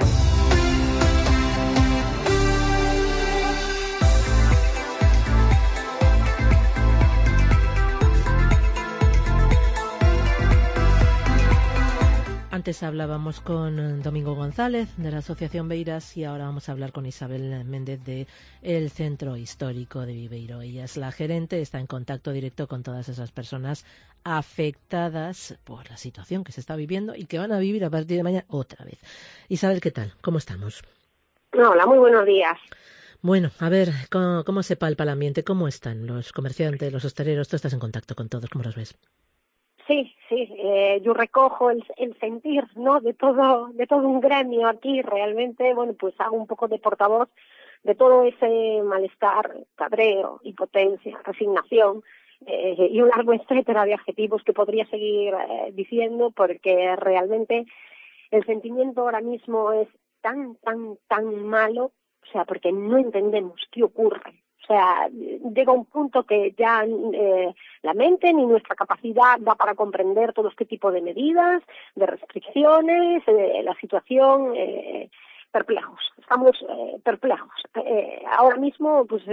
Antes hablábamos con Domingo González de la Asociación Beiras y ahora vamos a hablar con Isabel Méndez del Centro Histórico de Viveiro. Ella es la gerente, está en contacto directo con todas esas personas afectadas por la situación que se está viviendo y que van a vivir a partir de mañana otra vez. Isabel, ¿qué tal? ¿Cómo estamos? Hola, muy buenos días. Bueno, a ver, ¿cómo se palpa el ambiente? ¿Cómo están los comerciantes, los hosteleros? Tú estás en contacto con todos, ¿cómo los ves? Sí, yo recojo el sentir, ¿no? de todo un gremio aquí, realmente, bueno, pues hago un poco de portavoz de todo ese malestar, cabreo, impotencia, resignación, y un largo etcétera de adjetivos que podría seguir diciendo, porque realmente el sentimiento ahora mismo es tan malo, o sea, porque no entendemos qué ocurre. O sea, llega un punto que ya la mente ni nuestra capacidad da para comprender todo este tipo de medidas, de restricciones, la situación, perplejos. Estamos perplejos. Ahora mismo, pues,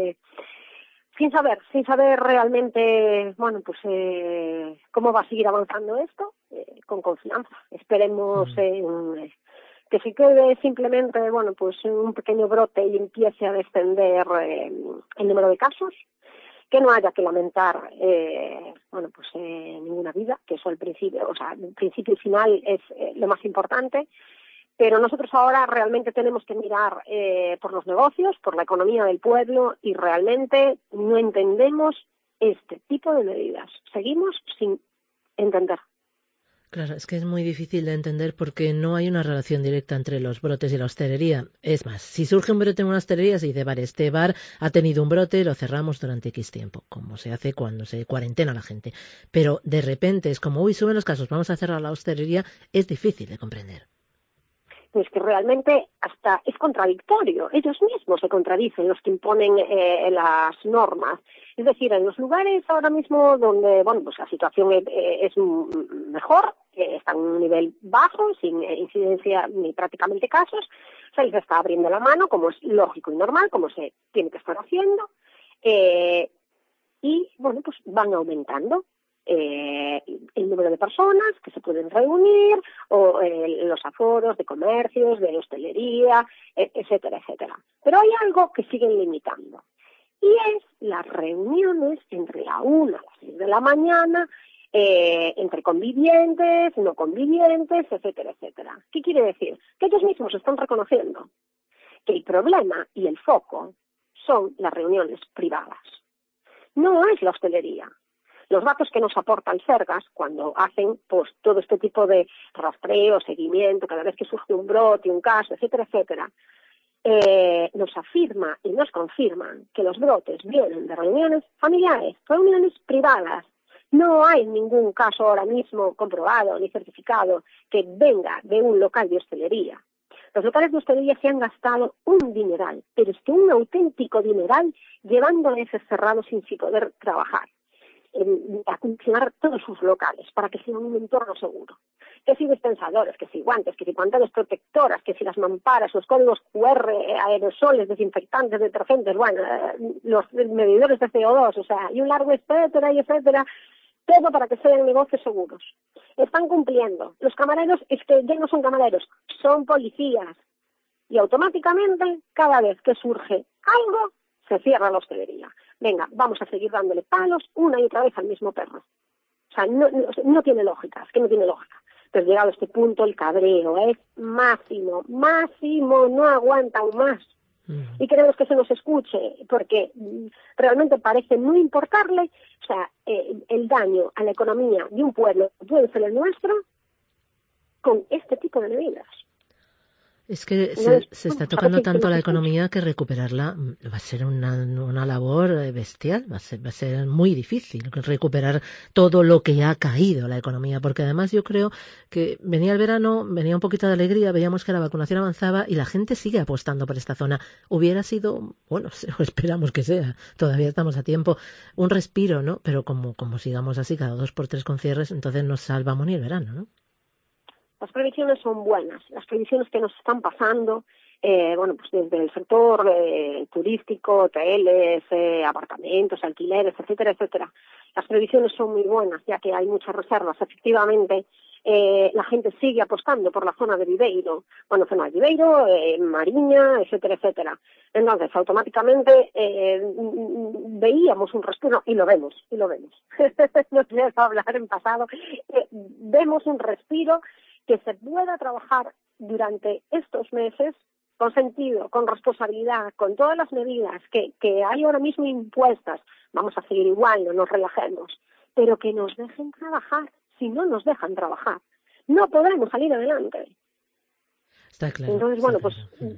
sin saber realmente, bueno, pues, cómo va a seguir avanzando esto, con confianza. Esperemos que se quede simplemente, bueno, pues un pequeño brote y empiece a descender el número de casos, que no haya que lamentar, bueno, pues ninguna vida, que eso al principio, o sea, el principio y final es lo más importante, pero nosotros ahora realmente tenemos que mirar por los negocios, por la economía del pueblo y realmente no entendemos este tipo de medidas. Seguimos sin entender. Claro, es que es muy difícil de entender porque no hay una relación directa entre los brotes y la hostelería. Es más, si surge un brote en una hostelería, se dice, vale, este bar ha tenido un brote, lo cerramos durante X tiempo, como se hace cuando se cuarentena la gente. Pero de repente es como, uy, suben los casos, vamos a cerrar la hostelería, es difícil de comprender. Pues que realmente hasta es contradictorio. Ellos mismos se contradicen, los que imponen las normas. Es decir, en los lugares ahora mismo donde, bueno, pues la situación es mejor, está en un nivel bajo, sin incidencia ni prácticamente casos, se les está abriendo la mano, como es lógico y normal, como se tiene que estar haciendo, y, bueno, pues van aumentando el número de personas que se pueden reunir o los aforos de comercios, de hostelería, etcétera, etcétera. Pero hay algo que siguen limitando y es las reuniones entre la 1 a las 6 de la mañana, entre convivientes, no convivientes, etcétera, etcétera. ¿Qué quiere decir? Que ellos mismos están reconociendo que el problema y el foco son las reuniones privadas. No es la hostelería. Los datos que nos aporta el Sergas cuando hacen pues todo este tipo de rastreo, seguimiento, cada vez que surge un brote, un caso, etcétera, etcétera, nos afirma y nos confirman que los brotes vienen de reuniones familiares, reuniones privadas. No hay ningún caso ahora mismo comprobado ni certificado que venga de un local de hostelería. Los locales de hostelería se han gastado un dineral, pero es que un auténtico dineral llevando a meses cerrados sin poder trabajar. A funcionar todos sus locales para que sea un entorno seguro. Que si dispensadores, que si guantes, que si pantallas protectoras, que si las mamparas, los códigos QR, aerosoles, desinfectantes, detergentes, bueno, los medidores de CO2, o sea, y un largo etcétera y etcétera, todo para que sean negocios seguros. Están cumpliendo. Los camareros es que ya no son camareros, son policías. Y automáticamente, cada vez que surge algo, se cierra la hostelería. Venga, vamos a seguir dándole palos una y otra vez al mismo perro. O sea, no tiene lógica, es que no tiene lógica. Pero llegado a este punto, el cabreo es máximo, no aguantan más. Y queremos que se nos escuche, porque realmente parece no importarle, o sea, el daño a la economía de un pueblo, puede ser el nuestro, con este tipo de medidas. Es que se está tocando tanto la economía que recuperarla va a ser una labor bestial, va a ser muy difícil recuperar todo lo que ha caído la economía, porque además yo creo que venía el verano, venía un poquito de alegría, veíamos que la vacunación avanzaba y la gente sigue apostando por esta zona. Hubiera sido, bueno, esperamos que sea, todavía estamos a tiempo, un respiro, ¿no? Pero como sigamos así cada 2 por 3 con cierres, entonces nos salvamos ni el verano, ¿no? Las previsiones son buenas. Las previsiones que nos están pasando, pues desde el sector turístico, hoteles, apartamentos, alquileres, etcétera, etcétera. Las previsiones son muy buenas, ya que hay muchas reservas. Efectivamente, la gente sigue apostando por la zona de Viveiro. Bueno, zona de Viveiro, Mariña, etcétera, etcétera. Entonces, automáticamente veíamos un respiro, y lo vemos. No quiero hablar en pasado. Vemos un respiro que se pueda trabajar durante estos meses con sentido, con responsabilidad, con todas las medidas que hay ahora mismo impuestas. Vamos a seguir igual, no nos relajemos, pero que nos dejen trabajar. Si no nos dejan trabajar, no podremos salir adelante. Está claro. Entonces, bueno, pues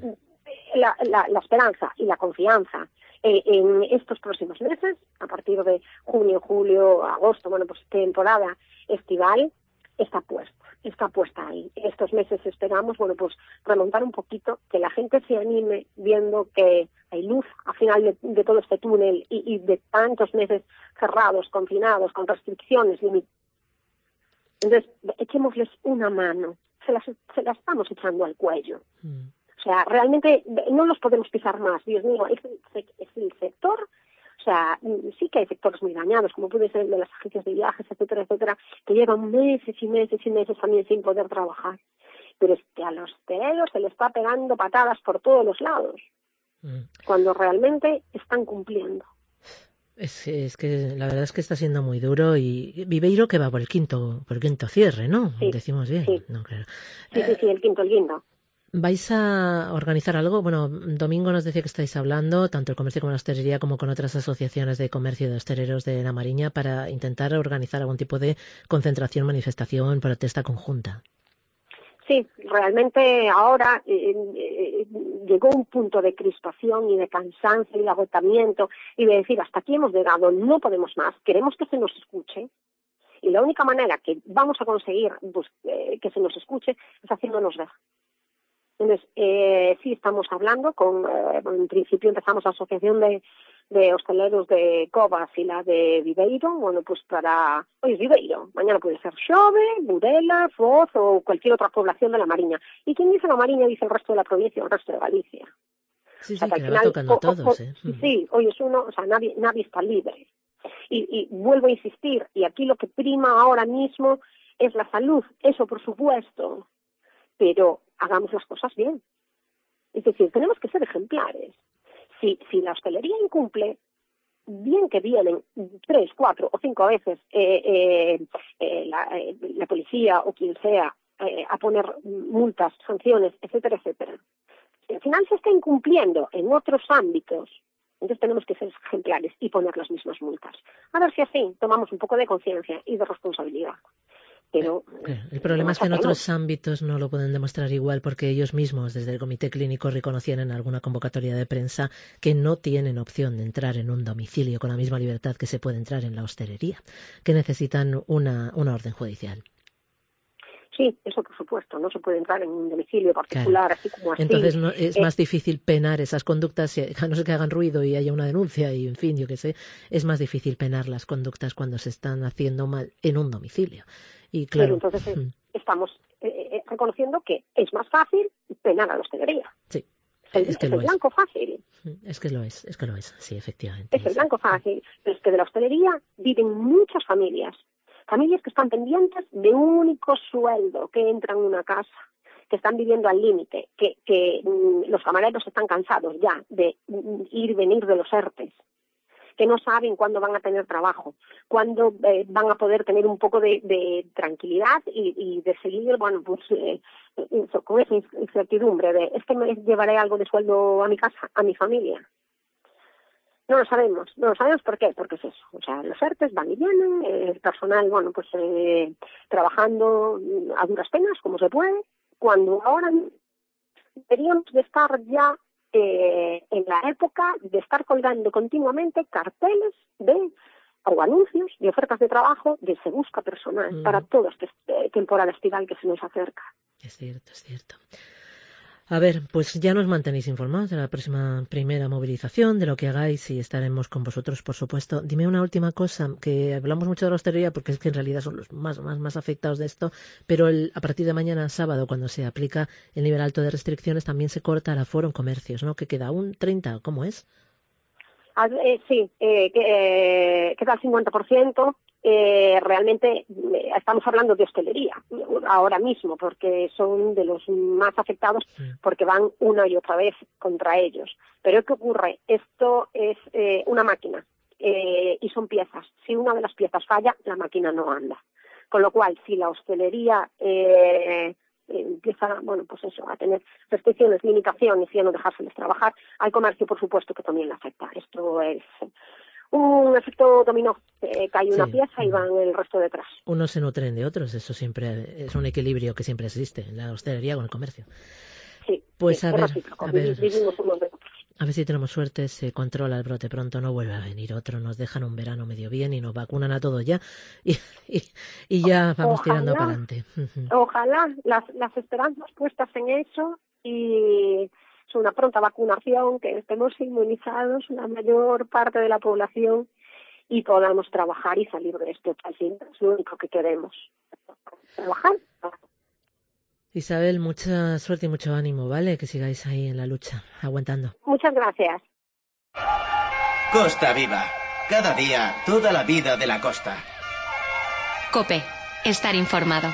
la esperanza y la confianza en estos próximos meses, a partir de junio, julio, agosto, bueno, pues temporada estival, está puesta ahí. Estos meses esperamos, bueno, pues remontar un poquito, que la gente se anime viendo que hay luz al final de todo este túnel y de tantos meses cerrados, confinados, con restricciones, limitadas. Entonces, echémosles una mano, se la estamos echando al cuello. O sea, realmente no los podemos pisar más. Dios mío, es el sector. O sea, sí que hay sectores muy dañados, como puede ser el de las agencias de viajes, etcétera, etcétera, que llevan meses y meses y meses también sin poder trabajar. Pero es que a los hosteleros se les está pegando patadas por todos los lados, cuando realmente están cumpliendo. Es que la verdad es que está siendo muy duro y Viveiro que va por el quinto cierre, ¿no? Sí, decimos bien. Sí, no, claro. Sí, el quinto. ¿Vais a organizar algo? Bueno, Domingo nos decía que estáis hablando, tanto el comercio como la hostelería, como con otras asociaciones de comercio y de hosteleros de La Mariña, para intentar organizar algún tipo de concentración, manifestación, protesta conjunta. Sí, realmente ahora llegó un punto de crispación y de cansancio y de agotamiento y de decir, hasta aquí hemos llegado, no podemos más, queremos que se nos escuche. Y la única manera que vamos a conseguir pues, que se nos escuche es haciéndonos ver. Entonces, sí estamos hablando en principio empezamos la asociación de hosteleros de Covas y la de Viveiro, bueno, pues hoy es Viveiro, mañana puede ser Xove, Burela, Foz o cualquier otra población de La Mariña. Y quien dice La Mariña dice el resto de la provincia o el resto de Galicia. Sí, o sea, sí, que al va tocando a todos, Sí, hoy es uno, o sea, nadie está libre. Y vuelvo a insistir, y aquí lo que prima ahora mismo es la salud, eso por supuesto, pero hagamos las cosas bien. Es decir, tenemos que ser ejemplares. Si la hostelería incumple, bien que vienen 3, 4 o 5 veces la policía o quien sea a poner multas, sanciones, etcétera, etcétera. Si al final se está incumpliendo en otros ámbitos, entonces tenemos que ser ejemplares y poner las mismas multas. A ver si así tomamos un poco de conciencia y de responsabilidad. Pero el problema es que en otros ámbitos no lo pueden demostrar igual porque ellos mismos desde el comité clínico reconocían en alguna convocatoria de prensa que no tienen opción de entrar en un domicilio con la misma libertad que se puede entrar en la hostelería, que necesitan una orden judicial. Sí, eso por supuesto, no se puede entrar en un domicilio particular, claro. Así como así. Entonces es más difícil penar esas conductas, a no ser que hagan ruido y haya una denuncia y en fin, yo qué sé, es más difícil penar las conductas cuando se están haciendo mal en un domicilio. Y claro, pero entonces estamos reconociendo que es más fácil penar a la hostelería. Sí. Es el blanco fácil. Es que lo es, sí, efectivamente. Es el blanco fácil, pero es que de la hostelería viven muchas familias que están pendientes de un único sueldo, que entran en una casa, que están viviendo al límite, que los camareros están cansados ya de ir y venir de los ERTEs, que no saben cuándo van a tener trabajo, cuándo van a poder tener un poco de tranquilidad y de seguir, bueno, pues con esa incertidumbre de es que me llevaré algo de sueldo a mi casa, a mi familia. No lo sabemos por qué, porque es eso. O sea, los ERTEs van y vienen, el personal, bueno, pues trabajando a duras penas, como se puede, cuando ahora deberíamos de estar ya en la época de estar colgando continuamente carteles o anuncios de ofertas de trabajo de se busca personal para toda esta temporada estival que se nos acerca. Es cierto, es cierto. A ver, pues ya nos mantenéis informados de la próxima primera movilización, de lo que hagáis y estaremos con vosotros, por supuesto. Dime una última cosa, que hablamos mucho de la hostelería porque es que en realidad son los más afectados de esto, pero a partir de mañana sábado, cuando se aplica el nivel alto de restricciones, también se corta el aforo en comercios, ¿no? Que queda un 30%, ¿cómo es? Sí, queda el 50%. Realmente estamos hablando de hostelería ahora mismo, porque son de los más afectados, porque van una y otra vez contra ellos. Pero ¿qué ocurre? Esto es una máquina y son piezas. Si una de las piezas falla, la máquina no anda. Con lo cual, si la hostelería empieza, pues eso, a tener restricciones, limitaciones y a no dejárseles trabajar, al comercio, por supuesto, que también le afecta. Esto es un efecto dominó, cae una pieza y van el resto detrás. Unos se nutren de otros, eso siempre es un equilibrio que siempre existe en la hostelería con el comercio. Sí, pues sí, vivimos unos de otros. A ver si tenemos suerte, se controla el brote pronto, no vuelve a venir otro, nos dejan un verano medio bien y nos vacunan a todos ya y ya vamos tirando para adelante. Ojalá, las esperanzas puestas en eso y una pronta vacunación, que estemos inmunizados la mayor parte de la población y podamos trabajar y salir de esto. Así es lo único que queremos. Trabajar. Isabel, mucha suerte y mucho ánimo, ¿vale? Que sigáis ahí en la lucha, aguantando. Muchas gracias. Costa Viva. Cada día, toda la vida de la costa. COPE. Estar informado.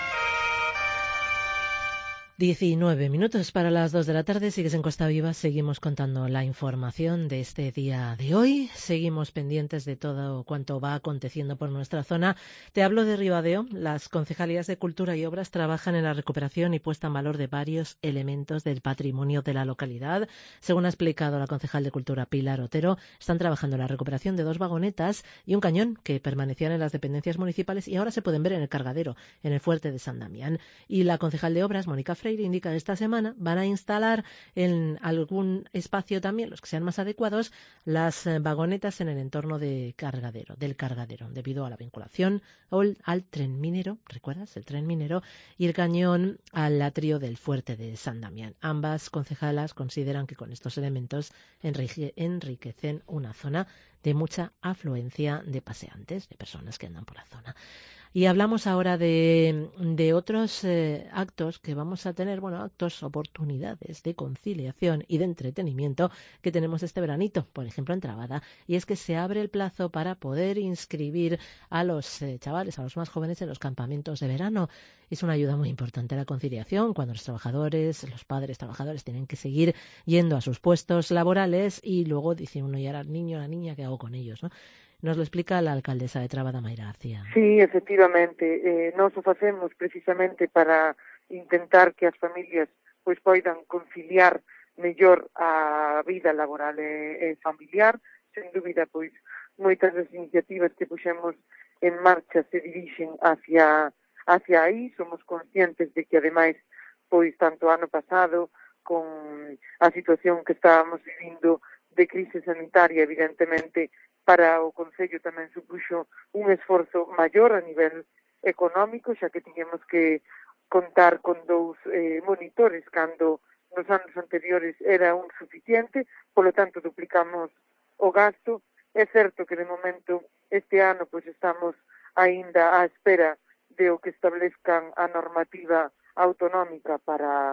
19 minutos para las 2 de la tarde, sigues en Costa Viva, seguimos contando la información de este día de hoy, seguimos pendientes de todo cuanto va aconteciendo por nuestra zona. Te hablo de Ribadeo, las concejalías de Cultura y Obras trabajan en la recuperación y puesta en valor de varios elementos del patrimonio de la localidad. Según ha explicado la concejal de Cultura Pilar Otero, están trabajando en la recuperación de 2 vagonetas y un cañón que permanecían en las dependencias municipales y ahora se pueden ver en el cargadero, en el fuerte de San Damián. Y la concejal de Obras, Mónica Freire, indica que esta semana van a instalar en algún espacio también, los que sean más adecuados, las vagonetas en el entorno del cargadero, debido a la vinculación al tren minero, ¿recuerdas? El tren minero y el cañón al atrio del fuerte de San Damián. Ambas concejalas consideran que con estos elementos enriquecen una zona de mucha afluencia de paseantes, de personas que andan por la zona. Y hablamos ahora de otros actos que vamos a tener, oportunidades de conciliación y de entretenimiento que tenemos este veranito, por ejemplo en Trabada, y es que se abre el plazo para poder inscribir a los chavales, a los más jóvenes en los campamentos de verano. Es una ayuda muy importante a la conciliación cuando los padres trabajadores tienen que seguir yendo a sus puestos laborales y luego dice uno, y ahora el niño o la niña, ¿qué hago con ellos?, ¿no? Nos lo explica la alcaldesa de Trabada, Mayra García. Sí, efectivamente. Nós o facemos precisamente para intentar que as familias poidan conciliar mellor a vida laboral e familiar. Sen dúbida, moitas das iniciativas que puxemos en marcha se dirixen hacia aí. Somos conscientes de que, ademais, tanto ano pasado, con a situación que estábamos vivindo de crise sanitaria, evidentemente, para o Concello tamén supuxo un esforzo maior a nivel económico, xa que tiñamos que contar con 2 monitores cando nos anos anteriores era un suficiente, polo tanto duplicamos o gasto. É certo que de momento este ano estamos aínda á espera de o que establezcan a normativa autonómica para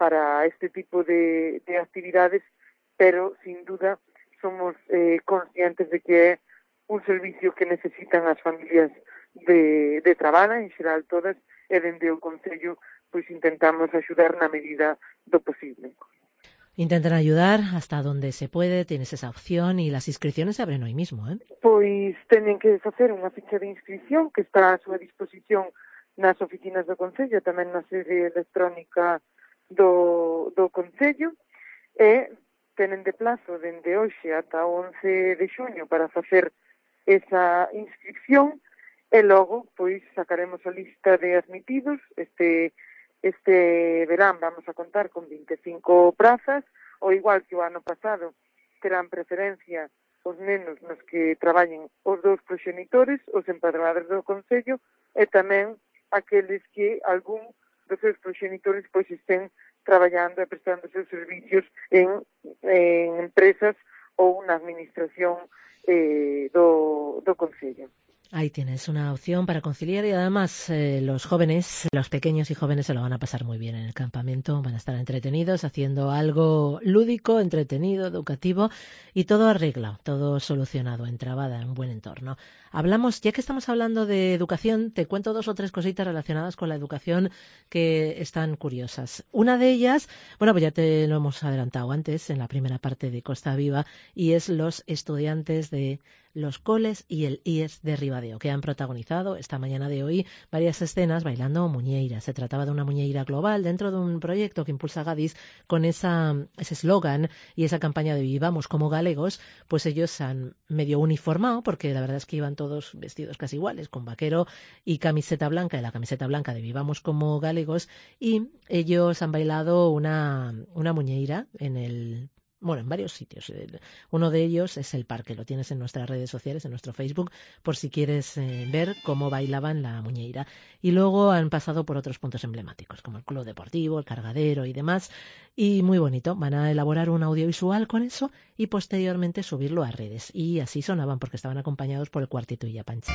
este tipo de actividades, pero sin duda somos conscientes de que é un servicio que necesitan as familias de Trabada, en xeral todas, e dende o Concello intentamos axudar na medida do posible. Intentan ayudar hasta donde se puede, tienes esa opción y las inscripciones se abren hoy mismo, ¿eh? Teñen que facer unha ficha de inscripción que está a súa disposición nas oficinas do Concello, tamén na sede electrónica do Concello, e tenen de plazo dende hoxe ata 11 de xuño para facer esa inscripción e logo sacaremos a lista de admitidos este Este verán vamos a contar con 25 prazas, ao igual que o ano pasado terán preferencia os nenos nos que traballen os dous proxenitores, os empadroados do Concello, e tamén aqueles que algún dos seus proxenitores pois estén traballando e prestando os seus servicios en empresas ou na administración do Concello. Ahí tienes una opción para conciliar y además los jóvenes, los pequeños y jóvenes se lo van a pasar muy bien en el campamento, van a estar entretenidos haciendo algo lúdico, entretenido, educativo y todo arreglado, todo solucionado, entrabada en un buen entorno. Hablamos, ya que estamos hablando de educación, te cuento 2 o 3 cositas relacionadas con la educación que están curiosas. Una de ellas, bueno, pues ya te lo hemos adelantado antes en la primera parte de Costa Viva, y es los estudiantes de los coles y el IES de Ribadeo, que han protagonizado esta mañana de hoy varias escenas bailando muñeira. Se trataba de una muñeira global dentro de un proyecto que impulsa Gadis con ese eslogan y esa campaña de Vivamos como galegos. Pues ellos se han medio uniformado, porque la verdad es que iban todos vestidos casi iguales, con vaquero y camiseta blanca, y la camiseta blanca de Vivamos como galegos, y ellos han bailado una muñeira en varios sitios. Uno de ellos es el parque, lo tienes en nuestras redes sociales, en nuestro Facebook, por si quieres ver cómo bailaban la muñeira. Y luego han pasado por otros puntos emblemáticos, como el Club Deportivo, el Cargadero y demás. Y muy bonito, van a elaborar un audiovisual con eso y posteriormente subirlo a redes. Y así sonaban, porque estaban acompañados por el Cuartito y Pancha.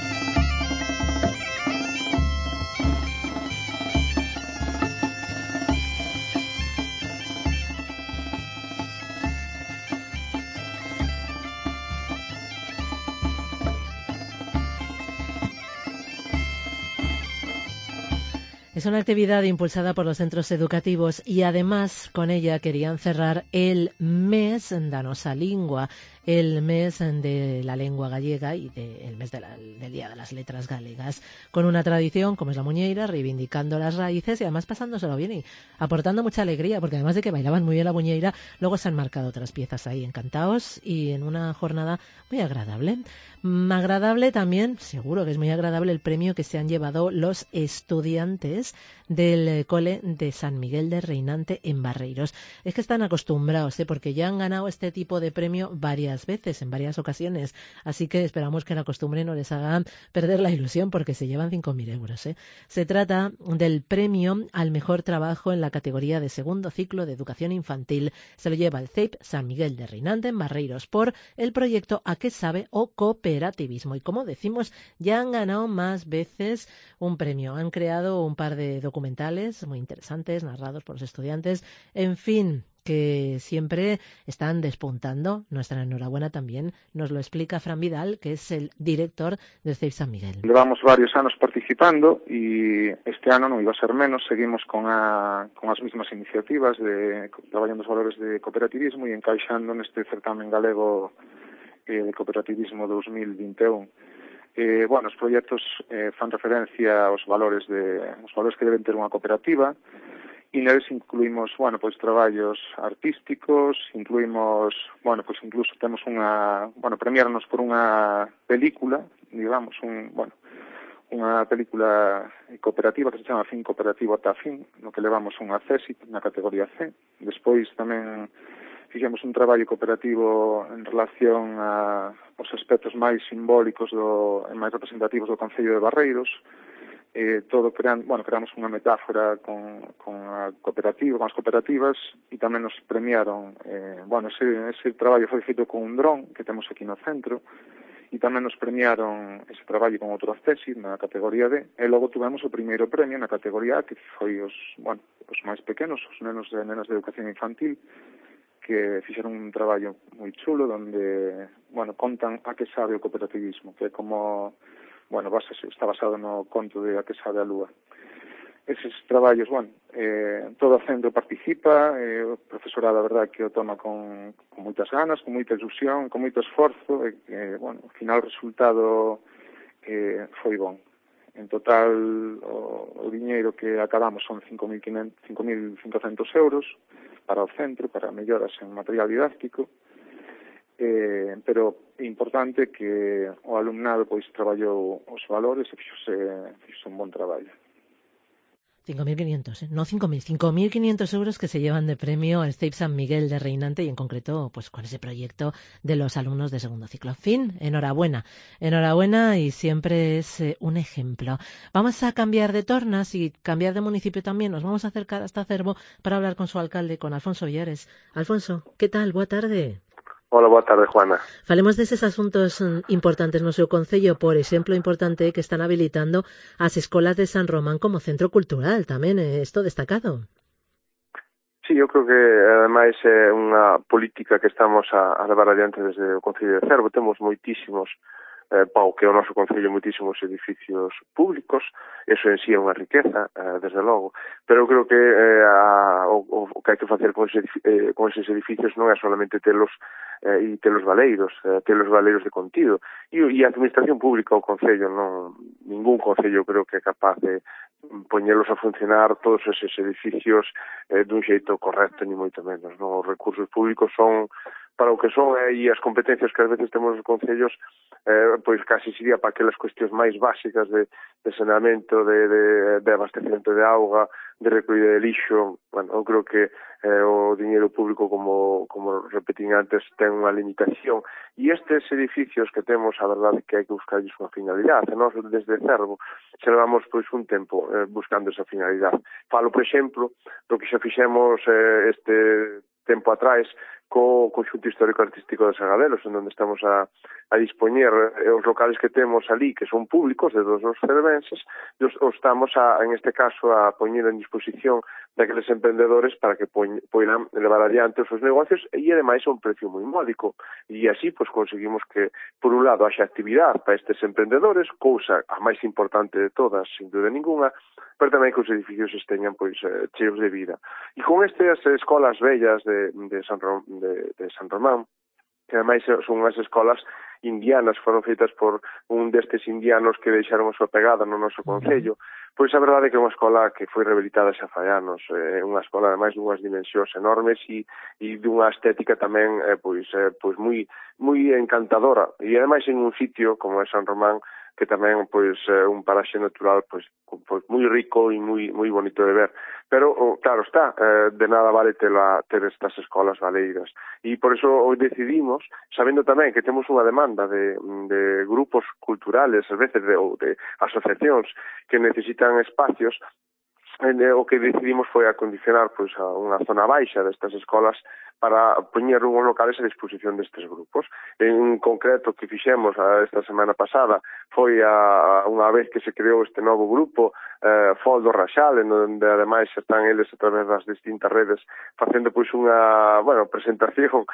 Es una actividad impulsada por los centros educativos y además con ella querían cerrar el mes da nosa lingua, el mes de la lengua gallega y el mes del Día de las Letras Galegas, con una tradición como es la muñeira, reivindicando las raíces y además pasándoselo bien y aportando mucha alegría, porque además de que bailaban muy bien la muñeira, luego se han marcado otras piezas ahí encantados y en una jornada muy agradable. Agradable también, seguro que es muy agradable, el premio que se han llevado los estudiantes del cole de San Miguel de Reinante en Barreiros. Es que están acostumbrados, porque ya han ganado este tipo de premio varias veces, en varias ocasiones, así que esperamos que la costumbre no les haga perder la ilusión, porque se llevan 5.000 euros. Se trata del premio al mejor trabajo en la categoría de segundo ciclo de educación infantil. Se lo lleva el CEIP San Miguel de Reinante en Barreiros por el proyecto A qué sabe o cooperativismo. Y como decimos, ya han ganado más veces un premio. Han creado un par de documentales muy interesantes, narrados por los estudiantes. En fin, que siempre están despuntando. Nuestra enhorabuena también nos lo explica Fran Vidal, que es el director del CEIP San Miguel. Levamos varios anos participando e este ano non iba a ser menos. Seguimos con as mesmas iniciativas de traballando os valores de cooperativismo e encaixando neste certamen galego de cooperativismo 2021. Os proxectos fan referencia aos valores que deben ter unha cooperativa. E neles incluímos, traballos artísticos, incluímos, incluso temos premiarnos por unha película, digamos, unha película cooperativa que se chama Fin Cooperativo ata Fin, no que levamos unha CESIP na categoría C. Despois tamén fixemos un traballo cooperativo en relación aos aspectos máis simbólicos e máis representativos do Concello de Barreiros. Creamos unha metáfora con a cooperativa, con as cooperativas, e tamén nos premiaron. Ese traballo foi feito con un dron que temos aquí no centro, e tamén nos premiaron ese traballo con outro accesi na categoría D, e logo tuvemos o primeiro premio na categoría A, que foi os máis pequenos, os nenos e nenas de educación infantil, que fixeron un traballo moi chulo onde, contan a que sabe o cooperativismo, que é como está basado no conto de A que sabe a lúa. Eses traballos, todo o centro participa, o profesorado, a verdade, que o toma con moitas ganas, con moita ilusión, con moito esforzo, e, ao final o resultado foi bon. En total, o diñeiro que acabamos son 5.500 euros para o centro, para melloras en material didáctico, pero é importante que o alumnado traballou os valores e fixose un bon traballo. 5.500, no 5.000, 5.500 euros que se llevan de premio el CEIP San Miguel de Reinante y en concreto pues con ese proyecto de los alumnos de segundo ciclo. Fin, enhorabuena y siempre es un ejemplo. Vamos a cambiar de tornas y cambiar de municipio también. Nos vamos a acercar hasta Cervo para hablar con su alcalde, con Alfonso Villares. Alfonso, ¿qué tal? Boa tarde. Hola, boa tarde, Juana. Falemos deses asuntos importantes no seu concello, por exemplo, importante que están habilitando as escolas de San Román como centro cultural, tamén isto destacado. Sí, eu creo que ademais é unha política que estamos a levar adiante desde o Concello de Cervo. Temos moitísimos pau que o noso Concello moitísimos edificios públicos, eso en sí é unha riqueza, desde logo, pero eu creo que o que hai que facer con eses edificios non é solamente telos valeiros de contido, e a administración pública, o Concello, ningún Concello creo que é capaz de poñelos a funcionar todos eses edificios dun xeito correcto, ni moito menos, non? Os recursos públicos son para o que son e as competencias que ás veces temos os concellos pois casi sería para aquelas cuestións máis básicas de saneamento, de abastecimento de auga, de recollida de lixo. Bueno, eu creo que o diñeiro público, como repetín antes, ten unha limitación, e estes edificios que temos, a verdade que hai que buscarlles unha finalidade. Nós desde Cervo xa levamos pois un tempo buscando esa finalidade. Falo, por exemplo, do que xa fixemos este tempo atrás co Conxunto Histórico Artístico de Sagadelos, en onde estamos a dispoñer os locales que temos ali, que son públicos de todos os cervenses, os estamos en este caso a poñer en disposición daqueles emprendedores para que poidan levar adiante os seus negocios e ademais a un precio moi módico, e así pues conseguimos que por un lado haxa actividade para estes emprendedores, cousa a máis importante de todas, sin dúda ninguna, pero tamén que os edificios esteñan pois cheos de vida. E con estas escolas bellas de San Román, que ademais son unhas escolas indianas, foron feitas por un destes indianos que deixaron a súa pegada no noso concello, pois a verdade é que é unha escola que foi rehabilitada xa fai anos, é unha escola ademais dunhas dimensións enormes e dunha estética tamén pois moi encantadora, e ademais en un sitio como é San Román, que tamén pois un paraxe natural pois moi rico e moi bonito de ver. Pero claro está, de nada vale ter estas escolas baleiras. E por iso hoy decidimos, sabendo tamén que temos unha demanda de grupos culturales, ás veces de asociacións que necesitan espacios, o que decidimos foi acondicionar pois a unha zona baixa destas escolas para poñer unhos locales a disposición destes grupos. En concreto, que fixemos esta semana pasada foi unha vez que se creou este novo grupo, Fol do Raxal, en onde ademais están eles a través das distintas redes facendo pois unha presentación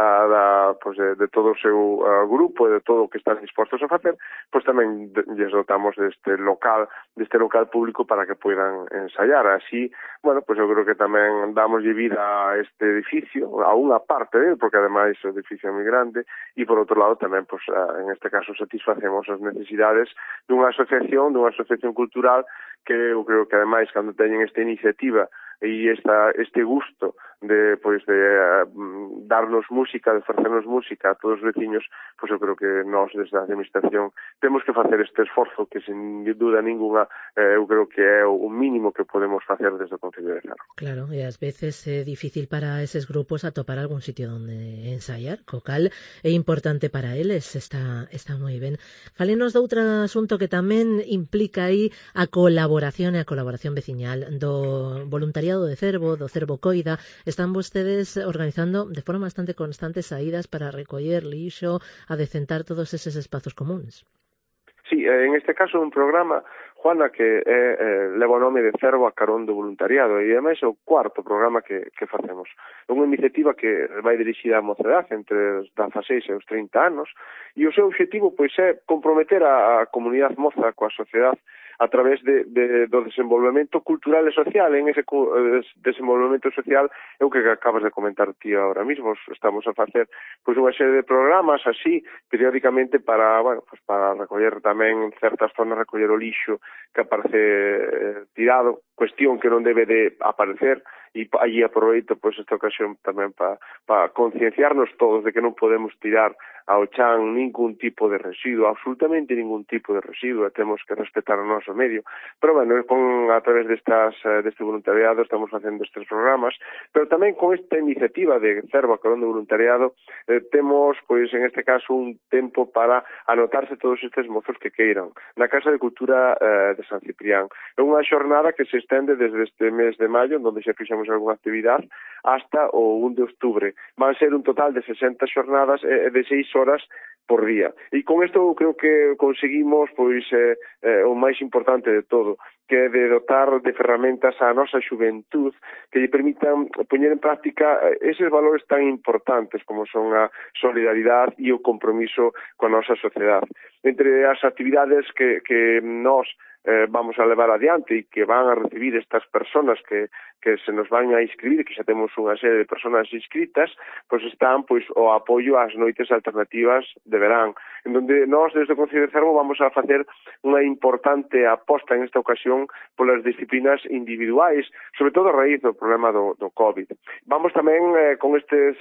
de todo o seu grupo e de todo o que están dispostos a facer, pois tamén lles dotamos deste local público para que poidan ensayar. Así, pois eu creo que tamén damoslle vida a este edificio, a unha parte dele, porque ademais o edificio é moi grande, e por outro lado tamén, pois, en este caso, satisfacemos as necesidades dunha asociación cultural que eu creo que ademais cando teñen esta iniciativa e este gusto de darnos música, de ofrecernos música a todos os veciños, pois eu creo que nós desde a administración temos que facer este esforzo que sin duda ninguna eu creo que é o mínimo que podemos facer desde o Concello de Cervo. Claro, e ás veces é difícil para eses grupos atopar algún sitio onde ensaiar, co cal é importante para eles, está moi ben. Fálenos de outro asunto que tamén implica aí a colaboración veciñal do voluntariado de Cervo, do Cervo Coida. Están vostedes organizando de forma bastante constante saídas para recoller lixo, a decentar todos eses espazos comuns. Sí, en este caso un programa, Juana, que leva o nome de Cervo a carón do voluntariado, e ademais é o cuarto programa que facemos. É unha iniciativa que vai dirixida á mocedade entre os 16 e os 30 anos, e o seu objetivo pois é comprometer a comunidade moza coa sociedade a través do desenvolvemento cultural e social. En ese desenvolvemento social é o que acabas de comentar ti ahora mismo. Estamos a facer pois unha serie de programas así, periódicamente para recoller tamén certas zonas, recoller o lixo que aparece tirado, cuestión que non debe de aparecer, e aí aproveito pois esta ocasión tamén para concienciarnos todos de que non podemos tirar ao chan ningún tipo de residuo, absolutamente ningún tipo de residuo, e temos que respetar o noso medio. Pero, bueno, a través deste voluntariado estamos facendo estes programas, pero tamén con esta iniciativa de Cervo a Carón do Voluntariado temos, pois, en este caso, un tempo para anotarse todos estes mozos que queiran na Casa de Cultura de San Ciprián. É unha xornada que se estende desde este mes de maio, onde xa fixemos algunha actividade, hasta o 1 de outubro. Van ser un total de 60 xornadas de 6 horas por día. E con isto creo que conseguimos pois o máis importante de todo, que é de dotar de ferramentas a nosa xuventud que lle permitan poñer en práctica eses valores tan importantes como son a solidaridade e o compromiso coa nosa sociedade. Entre as actividades que nós vamos a levar adiante e que van a recibir estas personas que se nos van a inscribir, que xa temos unha serie de personas inscritas, pois están pois o apoio ás noites alternativas de verán, en donde nós desde o Concello de Cervo vamos a facer unha importante aposta en esta ocasión polas disciplinas individuais, sobre todo a raíz do problema do COVID. Vamos tamén con estes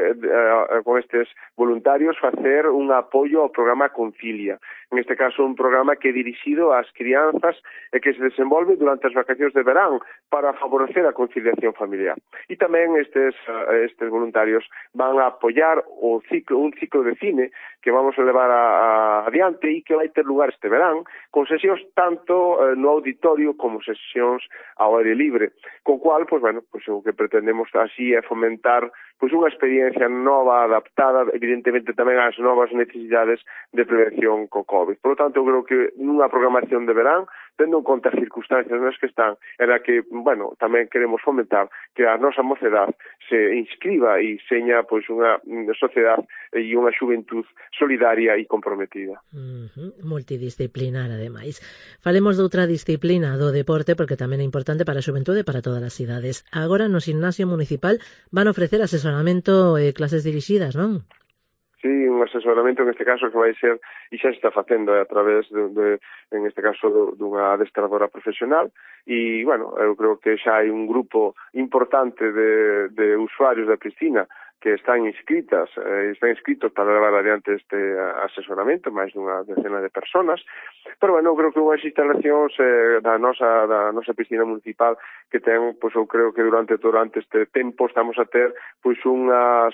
voluntarios facer un apoio ao programa Concilia, en este caso un programa que é dirixido ás crianzas e que se desenvolve durante as vacacións de verán para favorecer a conciliación familiar. E tamén estes voluntarios van a apoiar un ciclo de cine que vamos a levar adiante e que vai ter lugar este verán, con sesións tanto no auditorio como sesións ao aire libre, con cual, pois, bueno, pois o que pretendemos así é fomentar pois unha experiencia nova, adaptada, evidentemente tamén ás novas necesidades de prevención co COVID. Por lo tanto, eu creo que nunha programación de verán, tendo en conta as circunstancias nas que están, era que, bueno, tamén queremos fomentar que a nosa mocedade se inscriba e seña pois unha sociedade e unha xuventud solidaria e comprometida. Multidisciplinar, ademais. Falemos de outra disciplina do deporte, porque tamén é importante para a xuventude e para todas as idades. Agora no Gimnasio Municipal van ofrecer asesoramento e clases dirixidas, non? Sí, un asesoramento en este caso que vai ser, e xa se está facendo a través en este caso dunha adestradora profesional, e, bueno, eu creo que xa hai un grupo importante de usuarios da piscina que están inscritos para levar adiante este asesoramento, máis dunha decena de personas, pero, bueno, eu creo que unhas instalacións da nosa piscina municipal que ten, pois, eu creo que durante este tempo estamos a ter, pois, un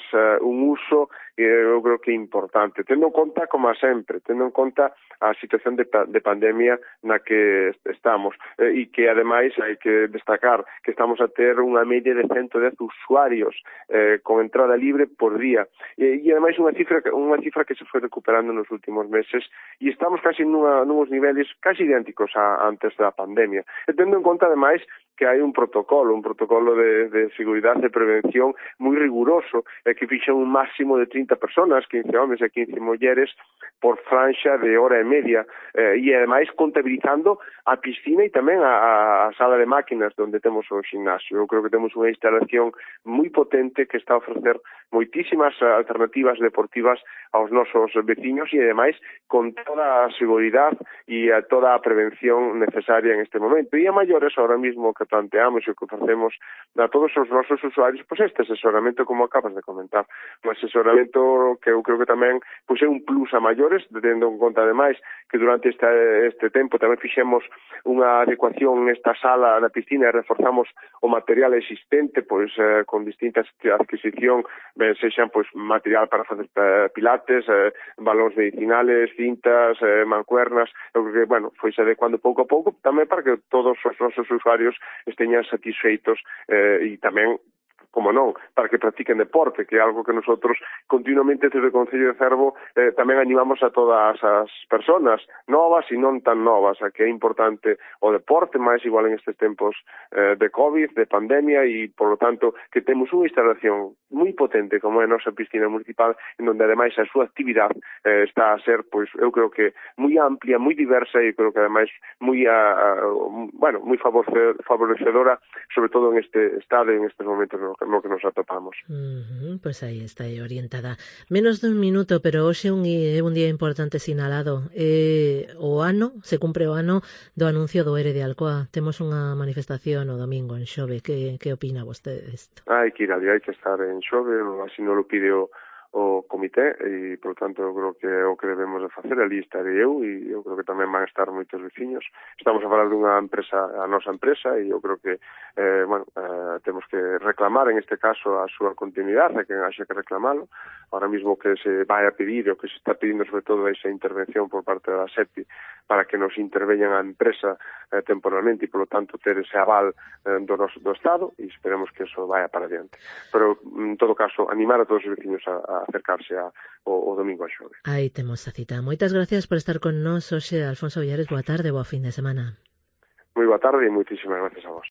uso, eu creo que importante, tendo en conta, como sempre, tendo en conta a situación de pandemia na que estamos, e que, ademais, hai que destacar que estamos a ter unha media de 110 usuarios con entrada libre por día, e ademais unha cifra que se foi recuperando nos últimos meses, e estamos casi nuns niveles casi idénticos a antes da pandemia, e tendo en conta, ademais, que hai un protocolo de seguridade e prevención moi riguroso, que fixa un máximo de 30 personas, 15 homes e 15 mulleres, por franxa de hora e media, e ademais contabilizando a piscina e tamén a sala de máquinas onde temos o gimnasio. Eu creo que temos unha instalación moi potente que está a ofrecer moitísimas alternativas deportivas aos nosos veciños e ademais con toda a seguridade e toda a prevención necesaria en este momento. E a maiores, ahora mismo que planteamos e que ofrecemos a todos os nosos usuarios, pois este asesoramento, como acabas de comentar, un asesoramento que eu creo que tamén pois é un plus a maiores, tendo en conta ademais que durante este tempo tamén fixemos unha adecuación nesta sala na piscina e reforzamos o material existente, pois con distintas adquisición, sexan pois material para facer pilates, balóns medicinales, cintas, mancuernas, eu creo que, bueno, foi se adecuando pouco a pouco tamén para que todos os nosos usuarios esteñan satisfeitos e tamén, como non, para que practiquen deporte, que é algo que nosotros continuamente desde o Concello de Cervo tamén animamos a todas as personas novas e non tan novas, a que é importante o deporte, máis igual en estes tempos de COVID, de pandemia, e, por lo tanto, que temos unha instalación moi potente como é a nosa piscina municipal, en donde, ademais, a súa actividade está a ser, pois, eu creo que moi amplia, moi diversa, e creo que, ademais, moi favorecedora, sobre todo en este estado e en estes momentos no que nos atopamos. Pois aí está orientada. Menos dun minuto, pero hoxe é un día importante sinalado. Se cumpre o ano do anuncio do ERE de Alcoa. Temos unha manifestación o domingo en Xove. Que opina vostede disto? Hai que ir ali, hai que estar en Xove, así non lo pide o o comité e, por tanto, eu creo que é o que debemos de facer. Ali estarei eu e eu creo que tamén van a estar moitos veciños. Estamos a falar dunha empresa, a nosa empresa, e eu creo que temos que reclamar en este caso a súa continuidade, a quen haxe que reclamalo. Ahora mismo que se vai a pedir, o que se está pedindo sobre todo esa intervención por parte da SEPI para que nos interveñan a empresa temporalmente e, polo tanto, ter ese aval do Estado, e esperemos que eso vaya para adiante. Pero, en todo caso, animar a todos os veciños a acercarse o domingo a xove. Aí temos a cita. Moitas gracias por estar con nós hoxe, Alfonso Villares. Boa tarde, boa fin de semana. Moi boa tarde e moitísimas gracias a vos.